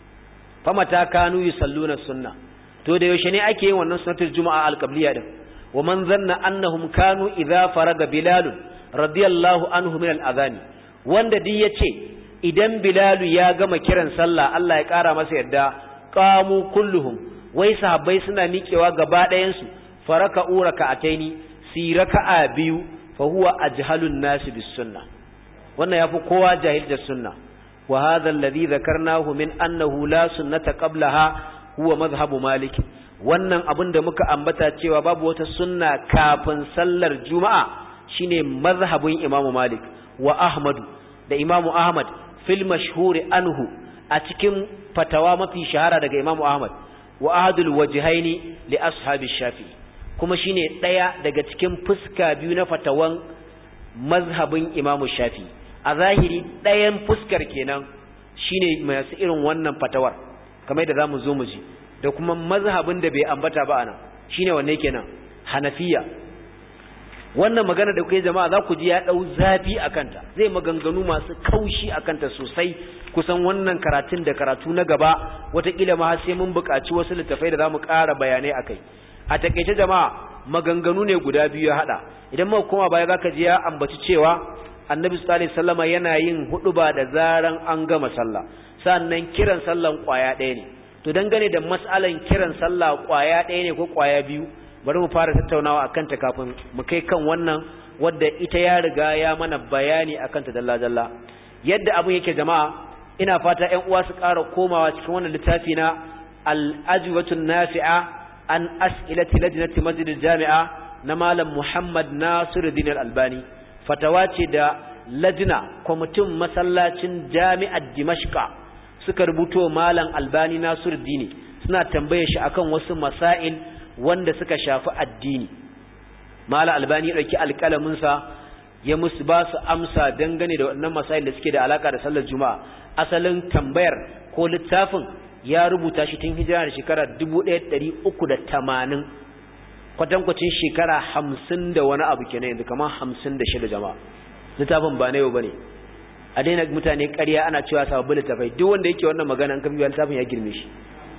S1: famata kanu yusalluna sunna to da yaushe ne ake yin wannan sunnatul juma'a alqabliya din wa man zanna annahum kanu idza faraga bilal radiyallahu anhu min al-adhan wanda dai yace idan bilal ya gama kiran sallah Allah ya kara masa yadda qamu kulluhum wai sahabbai suna miƙewa gaba ɗayan su faraka uraka ataini si raka'a biyu fa huwa ajhalun nas bis sunnah wannan yafi kowa jahil da sunna wa hadha alladhi dhakarnahu min annahu la sunnata qablaha huwa madhhabu malik wannan abinda muka ambata cewa babu wata sunna kafin sallar juma'a shine mazhabin imamu malik wa ahmad da imamu ahmad fil mashhur anhu a cikin fatawa mafi shahara daga imamu ahmad wa ahadul wajhaini li ashabi shafi kuma shine daya daga cikin fuska biyu na fatawan mazhabin imamu shafi a zahiri ɗayan fuskar kenan shine masu irin wannan fatawar kamar da zamu zo mu ji da kuma mazhabin da bai ambata ba anan shine wanne kenan hanafiya wannan magana da kuke jama'a za ku ji ya dau zafi akanta zai maganganu masu kaushi akanta sosai kusan wannan karatun da karatu na gaba watakila ma sai mun buƙaci wasu littafai da zamu ƙara bayanai akai a takeice jama'a maganganu ne guda biyu ya hada idan muka koma baya zaka ji ya ambaci cewa annabi sallallahu alaihi wasallama yana yin huduba da zaran an gama sallah sannan kiran sallan kwaya ɗaya ne to dangane da mas'alan kiran sallah kwaya ɗaya ne ko kwaya biyu bari mu fara tattaunawa akan ta kafin mu kai kan wannan wadda ita ya riga ya mana bayani akan ta dalla dalla yadda abun yake jama'a ina fata ƴan uwa su ƙara komawa cikin wannan littafi na al-ajwatun nafi'a an as'ilati lajnati masjidil jami'a na malam Muhammad Nasiruddin al-Albani fatawa ce da lajna kwamitin masallacin jami'ar Dimashqa suka rubuto malam Albani Nasiruddin suna tambaye shi akan wasu masail wanda suka shafi addini. malam Albani ya dauki alƙalamin sa ya musu ba su amsa dangane da wannan masail da suke da alaka da sallar juma'a. Asalin tambayar ko littafin ya rubuta shi tun hijira da shekara dubu ɗaya da ɗari uku da tamanin, kwatankwacin shekara hamsin da wani abu kenan yanzu kamar hamsin da shida jama'a. Littafin ba na yau bane, a daina mutane ƙarya ana cewa sababbin littafai. Duk wanda yake wannan magana an kafi littafin ya girme shi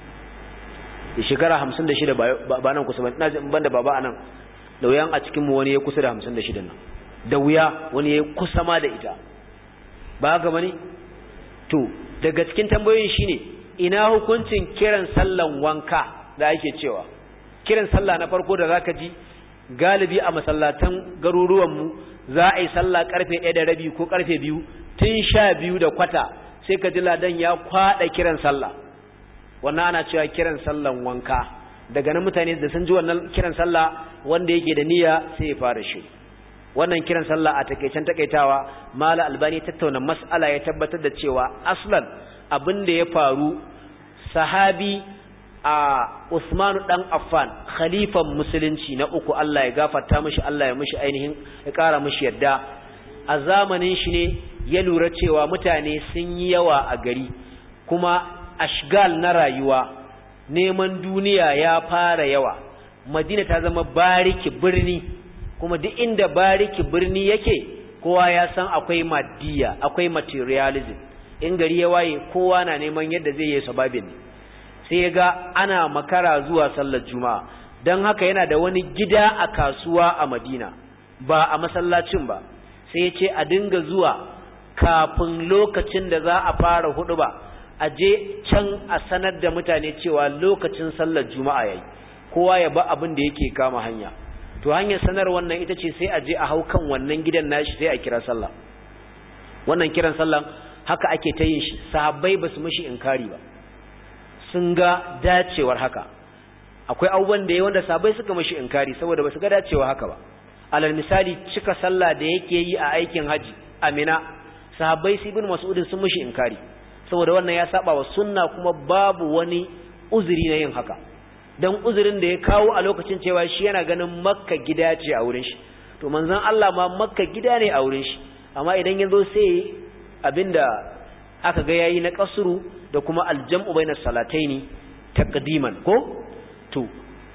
S1: da shekara hamsin da shida ba nan kusa ba. Ina jin banda baba anan da wuyan a cikin mu wani ya kusa da hamsin da shida nan, da wuya wani ya kusa ma da ita, ba haka bane. To daga cikin tambayoyin shine ina hukuncin kiran sallan wanka da ake cewa kiran sallah na farko da zaka ji galibi a masallatan garuruwan mu za a yi sallah karfe ɗaya da rabi ko karfe biyu, tun sha biyu da kwata sai ka ji ladan ya kwada kiran sallah. Wannan ana cewa kiran sallan wanka. Daga nan mutane da sun ji wannan kiran sallah wanda yake da niyya sai ya fara shi. Wannan kiran sallah a takeicen takaitawa Malam Albani tattauna mas'ala ya tabbatar da cewa aslan abin da ya faru sahabi a Usman dan Affan khalifan musulunci na uku, Allah ya gafarta mishi, Allah ya mishi ainihin ya kara mishi yadda, a zamanin shi ne ya lura cewa mutane sun yi yawa a gari kuma ashgal na rayuwa, neman duniya ya fara yawa. Madina ta zama bariki birni, kuma duk inda bariki birni yake kowa ya san akwai maddiya, akwai materialism. In gari ya waye kowa na neman yadda zai yi sababin, sai ya ga ana makara zuwa sallar juma'a. Don haka yana da wani gida a kasuwa a Madina, ba a masallacin ba, sai ya ce a dinga zuwa kafin lokacin da za a fara hudu ba, a je can a sanar da mutane cewa lokacin sallar juma'a yayi, kowa ya ba abin da yake kama hanya. To hanyar sanar wannan ita ce sai a je a hau kan wannan gidan nashi sai a kira sallah. Wannan kiran sallan haka ake ta yin shi, sahabbai basu mishi inkari ba, sun ga dacewar haka. Akwai abubuwan da yayi wanda sahabbai suka mishi inkari saboda basu ga dacewa haka ba. Alal misali cika sallah da yake yi a aikin haji Amina, sahabbai su ibn Mas'ud sun mishi inkari saboda wannan ya saba wa sunna, kuma babu wani uzuri na yin haka. Dan uzurin da ya kawo a lokacin cewa shi yana ganin Makka gida ce a wurin shi, to manzon Allah ma Makka gida ne a wurin shi, amma idan yazo sai abinda aka ga yayi na kasru da kuma aljam'u bainas salataini taqdiman ko. To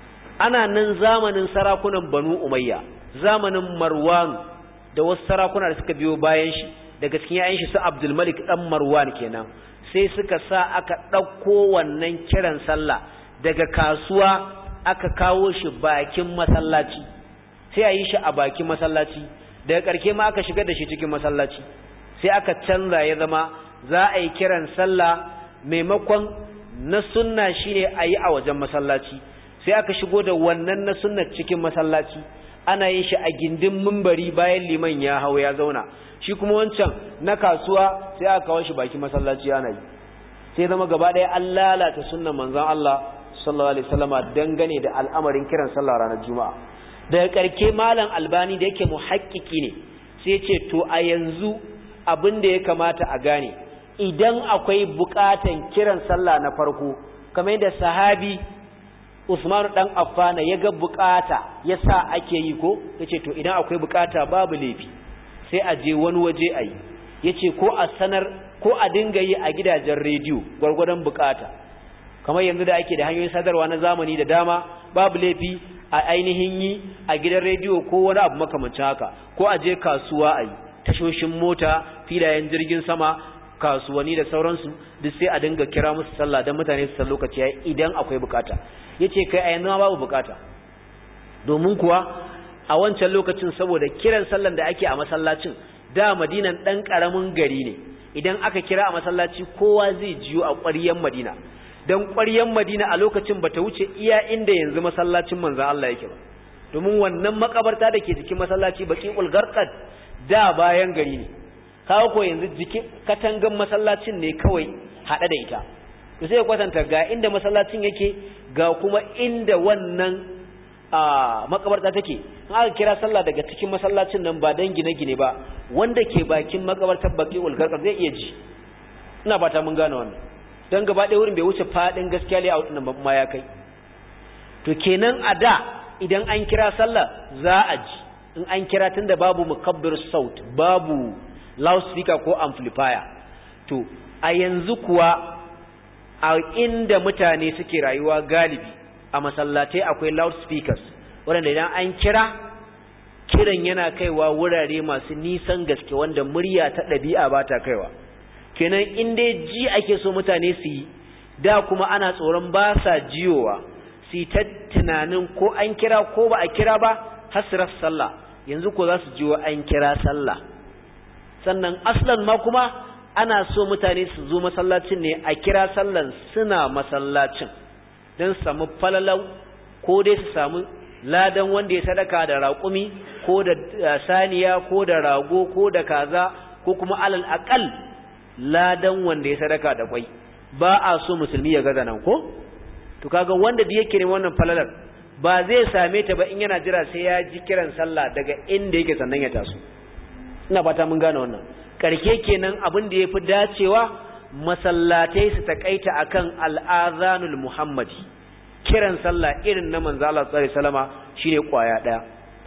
S1: ana nan zamanin sarakunan Banu Umayya, zamanin Marwan da wasu sarakuna da suka biyo bayan shi, daga cikin yayin shi su Abdul Malik dan Marwan kenan, sai suka sa aka dauko wannan kiran sallah daga kasuwa aka kawo shi bakin masallaci, sai a yi shi a bakin masallaci, daga karke ma aka shigar da shi cikin masallaci, sai aka canza ya zama za a yi kiran sallah maimakon na sunna shine a yi a wajen masallaci, sai aka shigo da wannan na sunna cikin masallaci, ana yin shi a gindin mimbari bayan liman ya hau ya zauna. Shi kuma wancan na kasuwa sai aka kawo shi bakin masallaci ana yi, sai zama gaba ɗaya an lalata sunnan manzon Allah sallallahu alaihi wasallama dangane da al'amarin kiran sallah ranar juma'a. Daga karke malam Albani da yake muhakkiki ne sai ya ce to a yanzu abin da ya kamata a gane, idan akwai bukatan kiran sallah na farko kamar yadda sahabi Usman dan Affan ya ga bukata yasa ake yi ko, yace to idan akwai bukata babu laifi sai a je wani waje ayi, yace ko a sanar ko a dinga yi a gidajen rediyo gwargwadon bukata. Kamar yanzu da ake da hanyoyin sadarwa na zamani da dama, babu laifi a ainihin yi a gidan rediyo ko wani abu makamancin haka, ko a je kasuwa a yi, tashoshin mota, filayen jirgin sama, kasuwanni da sauransu, duk sai a dinga kira musu sallah don mutane su san lokaci yayi idan akwai bukata. Yace kai a yanzu ma babu bukata, domin kuwa a wancan lokacin saboda kiran sallan da ake a masallacin, da Madinan dan karamin gari ne, idan aka kira a masallaci kowa zai jiyo a ƙwaryen Madina. Dan ƙwaryen Madina a lokacin bata wuce iya inda yanzu masallacin manzon Allah yake ba, domin wannan makabarta da ke jikin masallaci Baqiul Gharqad da bayan gari ne, kawo ko yanzu jikin katangan masallacin ne kawai hada da ita. To sai kwatanta ga inda masallacin yake ga kuma inda wannan a makabarta take in aka kira sallah daga cikin masallacin nan ba dan gine-gine ba wanda ke bakin makabartar Baqiul Garqad zai iya ji ina fata mun gane wannan dan gaba ɗaya wurin bai wuce fadin gaskiya lai a wannan ma ya kai to kenan a da idan an kira sallah za a ji in an kira tunda babu mukabbir saut babu loudspeaker ko amplifier to a yanzu kuwa a inda mutane suke rayuwa galibi a masallatai akwai loudspeakers waɗanda idan an kira kiran yana kaiwa wurare masu nisan gaske wanda murya ta ɗabi'a ba ta kaiwa kenan in dai ji ake so mutane su yi da kuma ana tsoron ba sa jiyowa su yi ta tunanin ko an kira ko ba a kira ba hasirar sallah yanzu ko za su jiwo an kira sallah sannan aslan ma kuma ana so mutane su zo masallacin ne a kira sallan suna masallacin don su samu falalau ko dai su samu ladan wanda ya sadaka da raƙumi ko da saniya ko da rago ko da kaza ko kuma alal aqal ladan wanda ya sadaka da kwai ba a so musulmi ya gaza nan ko to kaga wanda da yake ne wannan falalar ba zai same ta ba in yana jira sai ya ji kiran sallah daga inda yake sannan ya taso ina fata mun gane wannan karke kenan abin da yafi dacewa masallatai su takaita akan al'azanul muhammadi kiran sallah irin na manzo Allah sallallahu alaihi wasallama shine kwaya daya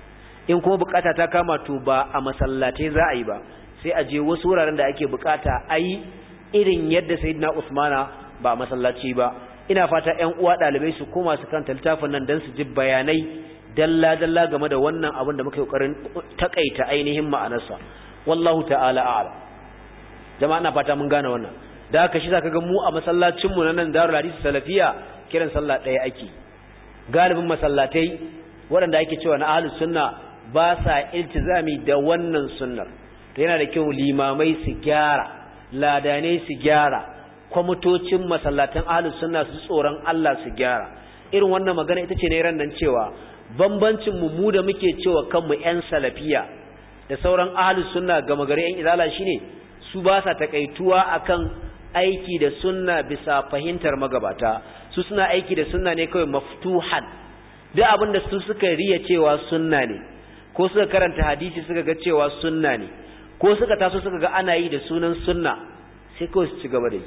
S1: in kuma bukata ta kama to ba a masallatai za a yi ba sai a je wasu wuraren da ake bukata ayi irin yadda sayyidina Usmana ba a masallaci ba ina fata ƴan uwa dalibai su koma su kan littafin nan dan su ji bayanai dalla dalla game da wannan abin da muka yi kokarin takaita ainihin ma'anarsa wallahu ta'ala a'lam jama'a ina fata mun gane wannan da haka shi zaka ga mu a masallacin mu na nan Darul Hadith Salafiya kiran sallah ɗaya ake galibin masallatai waɗanda ake cewa na ahlus sunna ba sa iltizami da wannan sunnar to yana da kyau limamai su gyara ladanai su gyara kwamitocin masallatan ahlus sunna su tsoron Allah su gyara irin wannan magana ita ce ne ran nan cewa bambancin mu mu da muke cewa kanmu ƴan salafiya da sauran ahlus sunna gama gari ƴan izala shine su ba sa takaituwa akan aiki da sunna bisa fahimtar magabata su suna aiki da sunna ne kawai maftuhan duk abinda su suka riya cewa sunna ne ko suka karanta hadisi suka ga cewa sunna ne ko suka taso suka ga ana yi da sunan sunna sai kawai su ci gaba da yi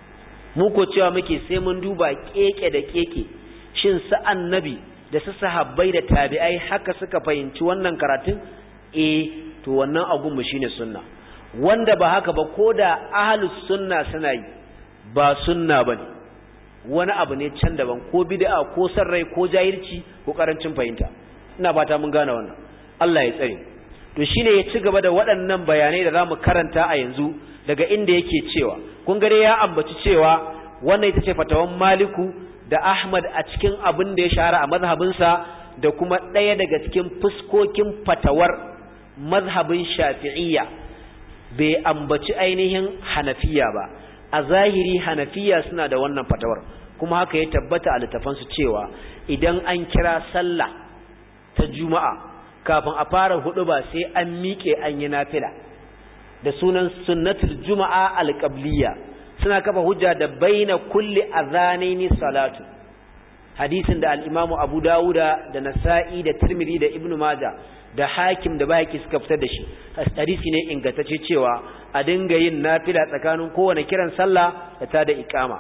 S1: mu ko cewa muke sai mun duba keke da keke shin sa annabi da su sahabbai da tabi'ai haka suka fahimci wannan karatun eh to wannan abun mu shine sunna wanda ba haka ba koda ahlus sunna suna yi ba sunna bane wani abu ne can daban ko bid'a ko sarrai ko jahilci ko karancin fahimta ina fata mun gane wannan Allah ya tsare to shine ya ci gaba da waɗannan bayanai da zamu karanta a yanzu daga inda yake cewa kun gare ya ambaci cewa wannan ita ce fatawan Maliku da Ahmad a cikin abin da ya shahara a mazhabinsa da kuma ɗaya daga cikin fuskokin fatawar mazhabin Shafi'iyya bai ambaci ainihin Hanafiya ba a zahiri Hanafiya suna da wannan fatawar kuma haka ya tabbata a littafansu cewa idan an kira sallah ta Juma'a kafin a fara huɗuba sai an miƙe an yi nafila da sunan sunnatul Juma'a al-qabliyya suna kafa hujja da baina kulli adhanaini salatu hadisin da al-Imam Abu Dawuda da Nasa'i da Tirmidhi da Ibn Majah da Hakim da Bayhaqi suka fitar da shi hadisi ne ingantacce cewa a dinga yin nafila tsakanin kowane kiran sallah da ta da iqama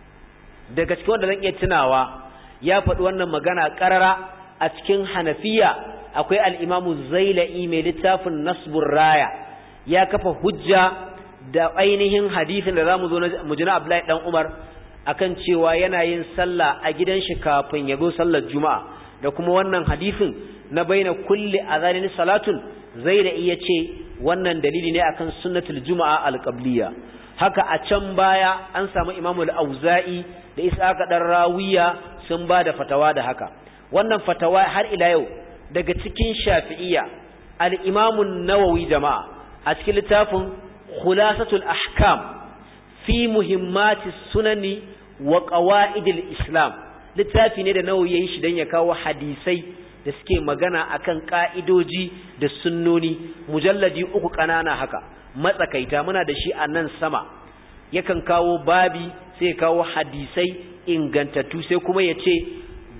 S1: daga cikin wanda zan iya tunawa ya faɗi wannan magana karara a cikin Hanafiya akwai al-Imam Zailai mai littafin Nasbur Raya ya kafa hujja da ainihin hadisin da zamu zo mu ji na Abdullahi dan Umar akan cewa yana yin sallah a gidan shi kafin ya zo sallar Juma'a da kuma wannan hadisin na baina kulli adhanin salatun zai da iya ce wannan dalili ne akan sunnatul Juma'a al-qabliyya haka a can baya an samu Imam al-Auza'i da Ishaq dan Rawiya sun ba da fatawa da haka wannan fatawa har ila yau daga cikin Shafi'iyya al-Imam an-Nawawi jama'a a cikin littafin khulasatul ahkam fi muhimmati sunani wa qawaidil islam littafi ne da Nawawi yayin shi dan ya kawo hadisai da suke magana akan ka'idoji da sunnoni mujalladi uku kanana haka matsakaita muna da shi a nan sama yakan kawo babi sai ya kawo hadisai ingantattu sai kuma ya ce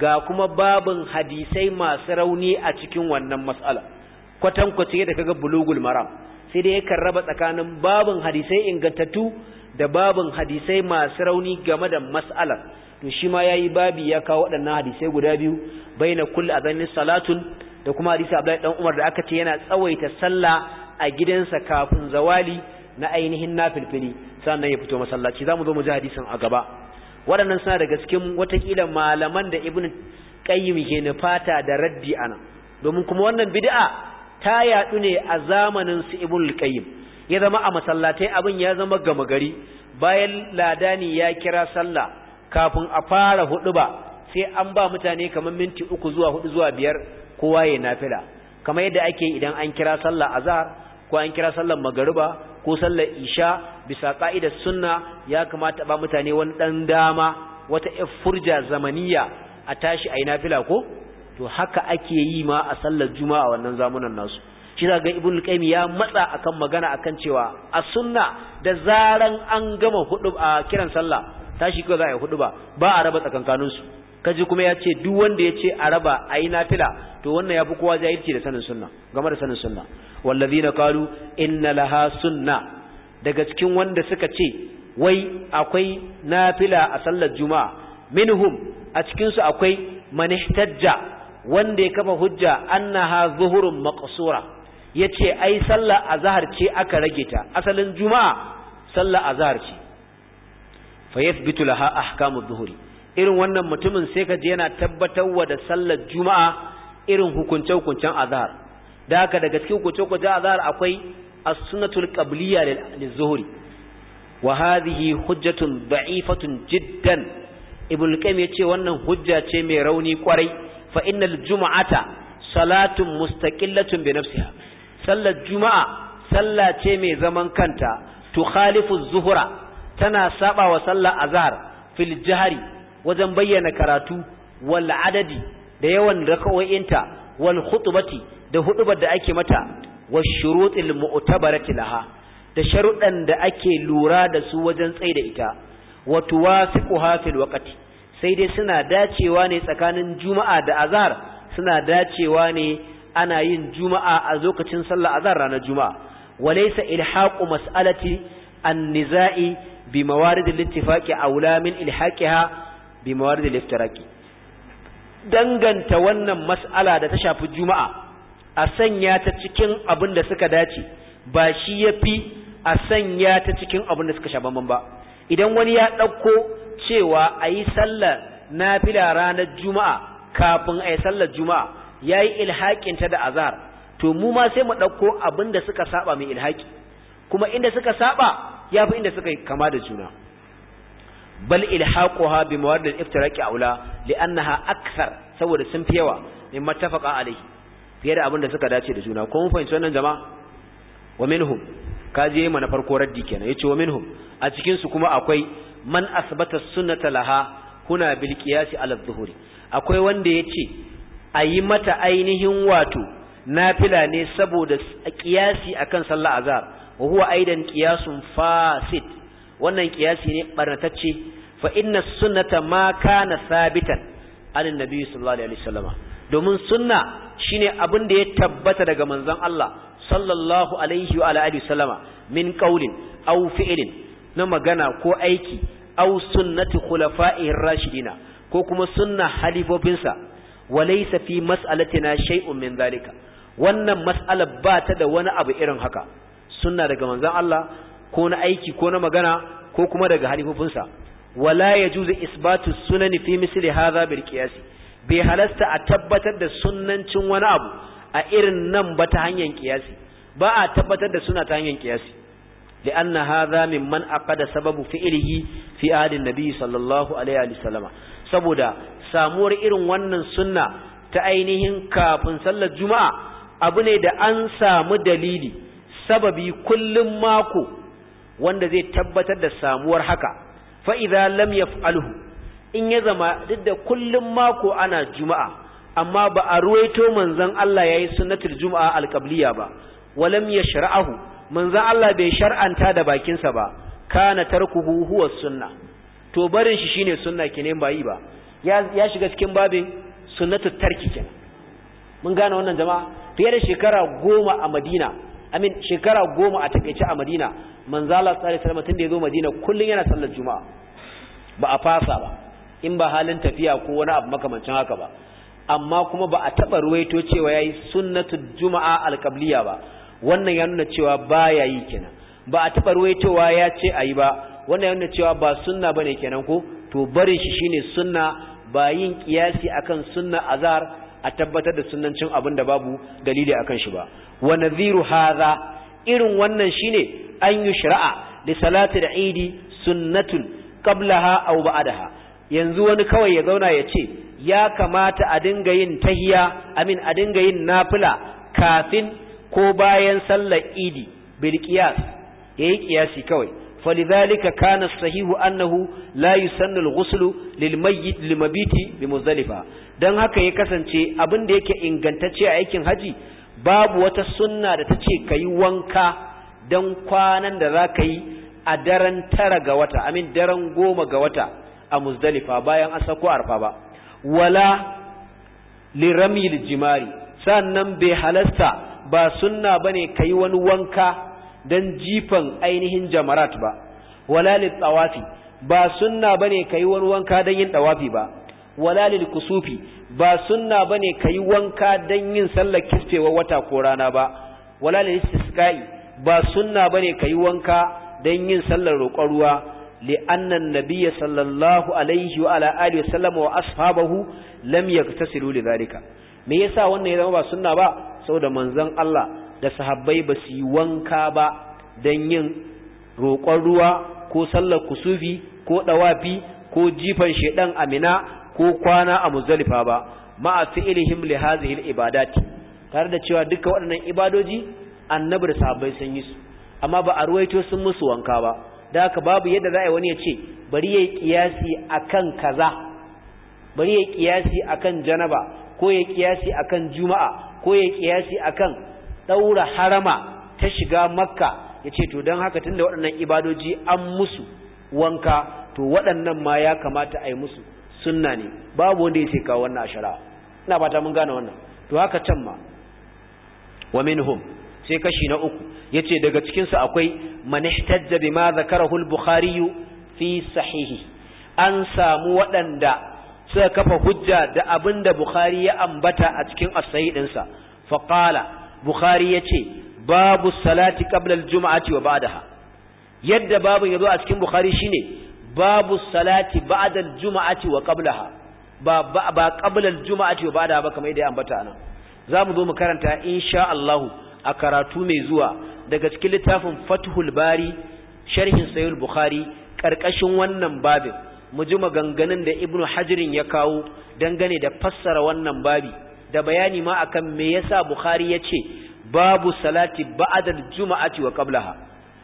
S1: ga kuma babin hadisai masu rauni a cikin wannan mas'ala kwatankwace da kaga bulugul maram sai dai yakan raba tsakanin babin hadisai ingantattu da babin hadisai masu rauni game da mas'alar to shi ma yayi babi ya kawo waɗannan hadisai guda biyu baina kulli adhanin salatun da kuma hadisi Abdullahi dan Umar da aka ce yana tsawaita sallah a gidansa kafin zawali na ainihin nafilfili sannan ya fito masallaci zamu zo mu ji hadisin a gaba waɗannan suna daga cikin watakila malaman da Ibn Qayyim ke nufata da raddi ana domin kuma wannan bid'a ta yadu ne a zamanin su Ibn Qayyim ya zama a masallatai abin ya zama gama gari bayan ladani ya kira sallah kafin a fara huduba sai an ba mutane kamar minti uku zuwa hudu zuwa biyar kowa ya nafila kamar yadda ake idan an kira sallah azhar ko an kira sallar magariba ko sallar isha bisa ka'idar sunna ya kamata ba mutane wani dan dama wata furja zamaniya a tashi ayi nafila ko to haka ake yi ma a sallar juma'a wannan zamunan nasu shi ga ibnu qayyim ya matsa akan magana akan cewa a sunna da zaran an gama hudu a kiran sallah tashi ko za a yi hudu ba ba a raba tsakankanin su kaji kuma ya ce duk wanda ya ce a raba ayi nafila to wannan ya fi kowa jahilci da sanin sunna game da sanin sunna wallazina qalu inna laha sunna daga cikin wanda suka ce wai akwai nafila a sallar juma'a minhum a cikin su akwai manihtajja wanda ya kafa hujja annaha zuhurun maqsura yace ai sallar azhar ce aka rage ta asalin juma'a sallar azhar ce fa yathbitu laha ahkamu dhuhri irin wannan mutumin sai kaje yana tabbatarwa da sallar juma'a irin hukunce-hukuncen azhar da haka daga cikin hukunce-hukuncen azhar akwai as-sunnatul qabliyya liz-zuhri wa hadhihi hujjatun da'ifatun jiddan ibn qayyim yace wannan hujja ce mai rauni kwarai fa innal jum'ata salatun mustaqillatun bi nafsiha sallar juma'a salla ce mai zaman kanta tukhalifu az-zuhra tana saba wa sallar azhar fil jahri wajen bayyana karatu wal adadi da yawan raka'o'inta wal khutbati da hudubar da ake mata wash shurutil mu'tabarati laha da sharuɗan da ake lura da su wajen tsaida ita wa tuwasiquha fil waqti sai dai suna dacewa ne tsakanin juma'a da azhar suna dacewa ne ana yin juma'a a lokacin sallar azhar ranar juma'a walaysa ilhaqu mas'alati an-nizai bi mawarid al-ittifaqi aula min ilhaqiha bi mawarid al-iftiraqi danganta wannan mas'ala da ta shafi juma'a a sanya ta cikin abin da suka dace ba shi yafi a sanya ta cikin abin da suka sha bamban ba idan wani ya dauko cewa ayi sallar nafila ranar juma'a kafin ayi sallar juma'a yayi ilhaqin ta da azhar to mu ma sai mu dauko abin da suka saba mai ilhaqi kuma inda suka saba yafi inda suka kama da juna bal ilhaquha bi mawarid al-iftiraqi aula li'annaha akthar saboda sun fi yawa mimma tafaqa alayhi fiye da abin da suka dace da juna ko mun fahimci wannan jama'a wa minhum kaje mana farko raddi kenan yace wa minhum a cikin su kuma akwai man asbata sunnata laha kuna bil qiyasi ala adh-dhuhuri akwai wanda yace ayi mata ainihin wato nafila ne saboda qiyasi akan sallar azhar wa huwa aidan qiyasun fasid wannan qiyasi ne barnatacce fa inna sunnata ma kana sabitan anin nabi sallallahu alaihi wasallama domin sunna shine abin da ya tabbata daga manzon Allah sallallahu alaihi wa alihi wasallama min qaulin aw fi'lin na magana ko aiki aw sunnati khulafa'ir rashidina ko kuma sunna halifofinsa walaysa fi mas'alatina shay'un min zalika wannan mas'ala ba ta da wani abu irin haka sunna daga manzon Allah ko na aiki ko na magana ko kuma daga halifofinsa wala yajuzu isbatu sunani fi misli hadha bil qiyas bai halasta a tabbatar da sunnancin wani abu a irin nan ba ta hanyar qiyasi ba a tabbatar da suna ta hanyar qiyasi lianna hadha mimman aqada sababu fi'lihi fi ahdi an-nabi sallallahu alaihi wa sallama saboda samuwar irin wannan sunna ta ainihin kafin sallar juma'a abu ne da an samu dalili sababi kullum mako wanda zai tabbatar da samuwar haka fa idza lam yaf'alhu in ya zama duk da kullum mako ana juma'a amma ba a ruwaito manzon Allah yayi sunnatul juma'a alqabliya ba walam yashra'ahu manzon Allah bai shar'anta da bakin sa ba kana tarkuhu huwa sunna to barin shi shine sunna kine ba yi ba ya ya shiga cikin babin sunnatut tarki kenan mun gane wannan jama'a fiye da shekara goma a Madina amin shekara goma a takeice a Madina manzo Allah sallallahu alaihi wasallam tun da yazo Madina kullun yana sallar juma'a ba a fasa ba in ba halin tafiya ko wani abu makamancin haka ba amma kuma ba a taba ruwaito cewa yayi sunnatul juma'a alqabliya ba wannan ya nuna cewa baya yi kenan ba a taba ruwaitowa ya ce ayi ba wannan ya nuna cewa ba sunna bane kenan ko to barin shi shine sunna ba yin kiyasi akan sunna azhar a tabbatar da sunnancin abin da babu dalili akan shi ba wa nadhiru hadha irin wannan shine an yushra'a li salati al-eid sunnatun qablaha aw ba'daha yanzu wani kawai ya zauna ya ce ya kamata a dinga yin tahiya amin a dinga yin nafila kafin ko bayan sallar idi bil qiyas yayi qiyasi kawai falidhalika kana sahihu annahu la yusannu al-ghusl lil mayyit limabiti bi muzdalifa dan haka ya kasance abin da yake ingantacce a aikin haji babu wata sunna da tace kai wanka dan kwanan da zaka yi a daren tara ga wata amin daren goma ga wata a muzdalifa bayan an sako arfa ba wala liramil jimari sannan bai halasta ba sunna bane kai wani wanka dan jifan ainihin jamarat ba wala lit tawafi ba sunna bane kai wani wanka dan yin tawafi ba wala lil kusufi ba sunna bane kai wanka dan yin sallar kisfewa wata ko rana ba wala lil istisqa'i ba sunna bane kai wanka dan yin sallar roƙon ruwa لأن النبي صلى الله عليه وعلى آله وسلم وأصحابه لم يغتسلوا لذلك me yasa wannan ya zama ba sunna ba saboda manzon Allah da sahabbai ba su yi wanka ba dan yin roƙon ruwa ko sallar kusufi ko dawafi ko jifan shedan amina ko kwana a muzdalifa ba ma'a fi'lihim li hadhihi al-ibadati tare da cewa duka waɗannan ibadoji annabi da sahabbai sun yi su amma ba a ruwaito sun musu wanka ba da haka babu yadda za a yi wani ya ce bari ya yi kiyasi akan kaza bari ya yi kiyasi akan janaba ko ya yi kiyasi akan juma'a ko ya yi kiyasi akan daura harama ta shiga makka ya ce to don haka tunda waɗannan ibadoji an musu wanka to waɗannan ma ya kamata a yi musu sunna ne babu wanda ya sai kawo wannan ashara ina fata mun gane wannan to haka can ma wa minhum sai kashi na uku yace daga cikin su akwai man ihtajja bima zakarahu al-bukhari fi sahihi an samu wadanda suka kafa hujja da abinda bukhari ya ambata a cikin as-sahih dinsa fa qala bukhari yace babu salati qabla al-jum'ati wa ba'daha yadda babu yazo a cikin bukhari shine babu salati ba'da al-jum'ati wa qablaha ba ba qabla al-jum'ati wa ba'daha ba kamar yadda ya ambata anan zamu zo mu karanta insha Allah a karatu mai zuwa daga cikin littafin Fathul Bari sharhin Sahih Bukhari karkashin wannan babin mu ji maganganun da Ibn Hajarin ya kawo dangane da fassara wannan babi da bayani ma akan me yasa Bukhari yace babu salati ba'da al-jum'ati wa qablaha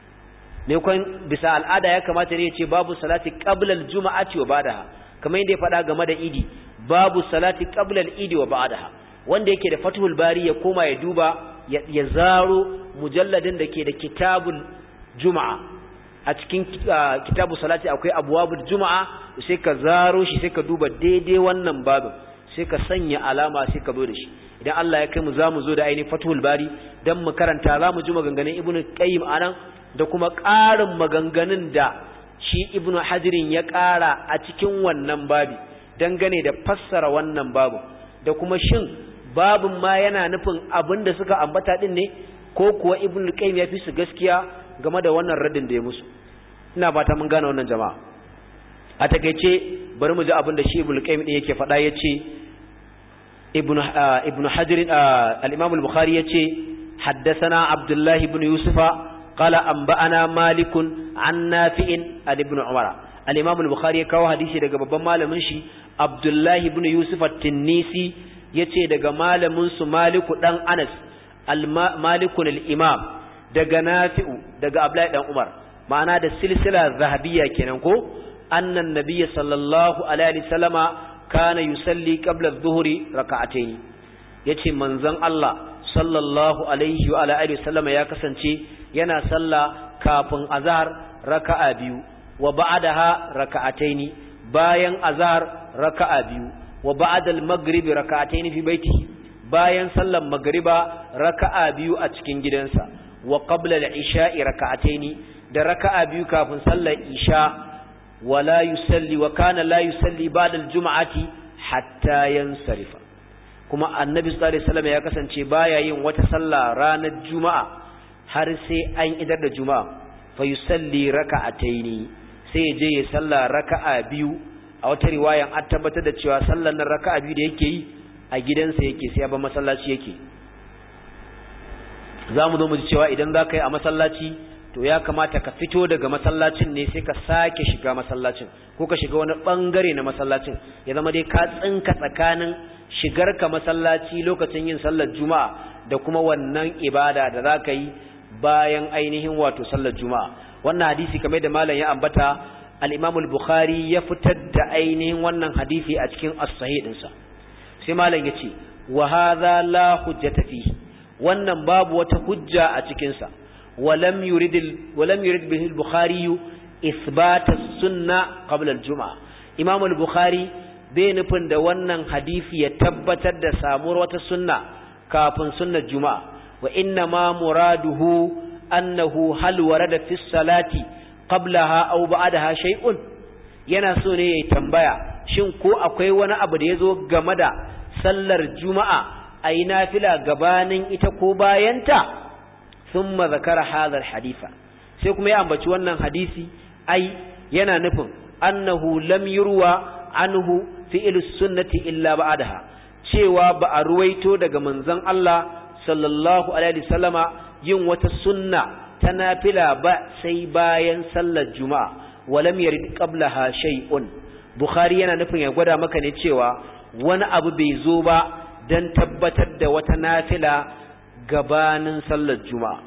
S1: ne kun bisa al'ada ya kamata ne yace babu salati qabla al-jum'ati wa ba'daha kamar yadda ya faɗa game da Idi babu salati qabla al-idi wa ba'daha wanda yake da Fathul Bari ya koma ya duba ya zaro mujalladin da ke da kitabul juma'a a cikin kitabu salati akwai abwabul juma'a sai ka zaro shi sai ka duba daidai wannan babin sai ka sanya alama sai ka zo da shi idan Allah ya kai mu zamu zo da ainihin Fathul Bari dan mu karanta zamu ji maganganun Ibn Qayyim anan da kuma ƙarin maganganun da shi Ibn Hajarin ya ƙara a cikin wannan babi dangane da fassara wannan babu da kuma shin babin ma yana nufin abin da suka ambata din ne ko kuwa Ibn Qayyim ya fi su gaskiya game da wannan raddin da ya musu ina fata mun gane wannan jama'a a takeice bari mu ji abin da shi Ibn Qayyim din yake faɗa yace Ibn Ibn Hajar al-Imam al-Bukhari yace haddathana Abdullah ibn Yusufa qala anba'ana Malik an Nafi' an Ibn Umar al-Imam al-Bukhari ya kawo hadisi daga babban malamin shi Abdullah ibn Yusuf at-Tinnisi yace daga malamin su Maliku dan Anas al-Malikun al-Imam daga Nafi'u daga Abdullahi dan Umar ma'ana da silsila zahabiyya kenan ko annan nabiyyi sallallahu alaihi wasallama kana yusalli qabla adh-dhuhri rak'atayn yace manzon Allah sallallahu alaihi wa alihi wasallama ya kasance yana sallah kafin azhar raka'a biyu wa ba'daha rak'atayn bayan azhar raka'a biyu wa ba'da al-maghrib raka'atayn fi baitihi bayan sallar magriba raka'a biyu a cikin gidansa wa qabla al-isha'i raka'atayn da raka'a biyu kafin sallar isha wala yusalli wa kana la yusalli ba'da al-jum'ati hatta yansarifa kuma annabi sallallahu alaihi wasallam ya kasance baya yin wata sallah ranar juma'a har sai an idar da juma'a fa yusalli raka'ataini sai ya je ya salla raka'a biyu a wata riwaya an tabbatar da cewa sallar nan raka'a biyu da yake yi a gidansa yake sai ya ba masallaci yake zamu zo mu ji cewa idan zaka yi a masallaci to ya kamata ka fito daga masallacin ne sai ka sake shiga masallacin ko ka shiga wani bangare na masallacin ya zama dai ka tsinka tsakanin shigar ka masallaci lokacin yin sallar juma'a da kuma wannan ibada da zaka yi bayan ainihin wato sallar juma'a wannan hadisi kamar da malam ya ambata al-Imam al-Bukhari ya fitar da ainihin wannan hadisi a cikin as-sahih dinsa sai malam yace wa hadha la hujjata fihi wannan babu wata hujja a cikin sa walam yurid walam yurid bihi al-Bukhari ithbat as-sunnah qabla al-jum'ah Imam al-Bukhari bai nufin da wannan hadisi ya tabbatar da samuwar wata sunna kafin sunnar juma'a wa inna ma muraduhu annahu hal warada fi salati qablaha aw ba'daha shay'un yana so ne yayi tambaya shin ko akwai wani abu da yazo game da sallar juma'a ayi nafila gabanin ita ko bayanta thumma zakara hadha alhaditha sai kuma ya ambaci wannan hadisi ai yana nufin annahu lam yurwa anhu fi'l sunnati illa ba'daha cewa ba a ruwaito daga manzon Allah sallallahu alaihi wasallama yin wata sunna ta nafila ba sai bayan sallar juma'a walam yarid qablaha shay'un bukhari yana nufin ya gwada maka ne cewa wani abu bai zo ba dan tabbatar da wata nafila gabanin sallar juma'a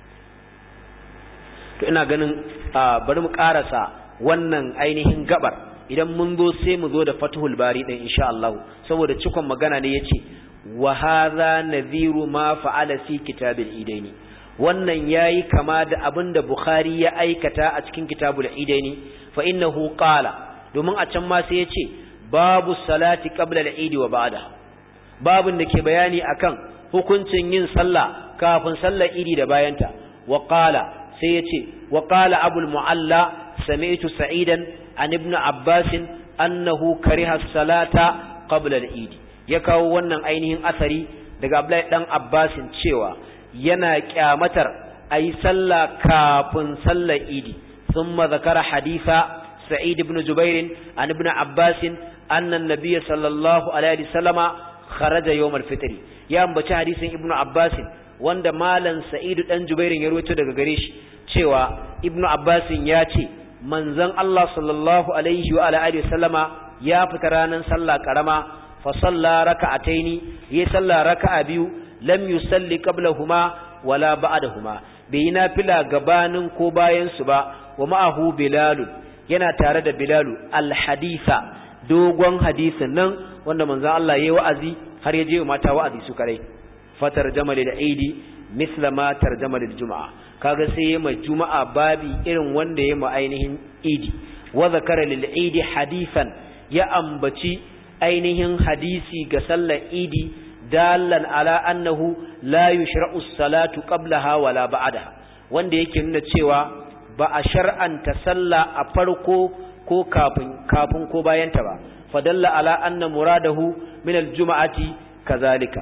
S1: to ina ganin bari mu karasa wannan ainihin gabar idan mun zo sai mu zo da Fathul Bari din insha Allah saboda cikon magana ne yace wa hadha nadhiru ma fa'ala fi kitabil idaini wannan yayi kama da abinda Bukhari ya aikata a cikin kitabul idaini fa innahu qala domin a can ma sai yace babu salati qabla al-eid wa ba'da babun da ke bayani akan hukuncin yin sallah kafin sallar idi da bayanta wa qala sai yace wa qala abul mualla sami'tu sa'idan an ibn abbas annahu kariha as-salata qabla al-eid ya kawo wannan ainihin asari daga Abdullahi dan Abbasin cewa yana kyamatar ayi sallah kafin sallar idi thumma zakara haditha Sa'id ibn Jubair an ibn Abbas anna an-nabiy sallallahu alaihi wasallama kharaja yawm al-fitr ya ambaci hadisin ibn Abbas wanda malan Sa'id dan Jubair ya rawaito daga gare shi cewa ibn Abbas ya ce manzon Allah sallallahu alaihi wa alihi wasallama ya fita ranan sallah karama fa salla raka'ataini ya salla raka'a biyu lam yusalli qablahuma wala ba'dahuma bai nafila gabanin ko bayan su ba wa ma'ahu bilal yana tare da bilal al-haditha dogon hadisin nan wanda manzon Allah yayi wa'azi har ya je mata wa'azi su kare fatar jamal al-eidi misla ma tarjama lil-jum'a kaga sai yayi ma juma'a babi irin wanda yayi ma ainihin idi wa zakara lil-eidi hadithan ya ambaci ainihin hadisi ga sallar idi dalan ala annahu la yushra'u as-salatu qablaha wala ba'daha wanda yake nuna cewa ba a shar'anta sallah a farko ko kafin kafin ko bayan ta ba fadalla ala anna muradahu min al-jum'ati kazalika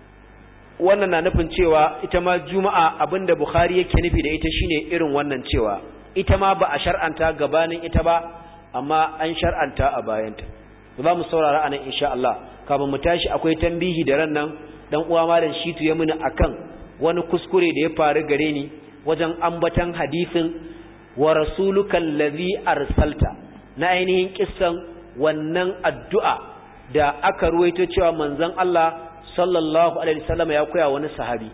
S1: wannan na nufin cewa ita ma juma'a abinda bukhari yake nufi da ita shine irin wannan cewa ita ma ba a shar'anta gabanin ita ba amma an shar'anta a bayanta za mu saurara anan insha Allah kafin mu tashi akwai tambihi da ran nan dan uwa malam Shitu ya muni akan wani kuskure da ya faru gare ni wajen ambatan hadisin wa rasulukal ladhi arsalta na ainihin kissan wannan addu'a da aka ruwaito cewa manzon Allah sallallahu alaihi wasallam ya koya wani sahabi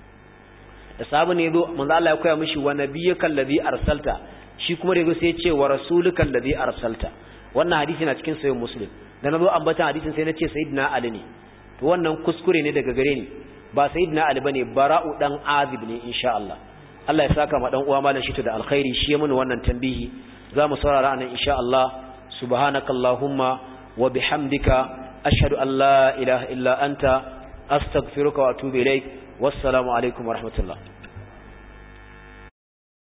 S1: da sahabi ne zo manzon Allah ya koya mishi wa nabiyyakal ladhi arsalta shi kuma da yazo sai ya ce wa rasulukal ladhi arsalta wannan hadisi na cikin sahih muslim da nazo ambatan hadisin sai nace sayyidina ali ne to wannan kuskure ne daga gare ni ba sayyidina ali bane bara'u dan azib ne insha Allah Allah ya saka ma dan uwa malam Shitu da alkhairi shi ya mun wannan tambihi zamu saurara anan insha Allah subhanakallahumma wa bihamdika ashhadu an la ilaha illa anta astaghfiruka wa atubu ilaik wassalamu alaikum wa rahmatullah.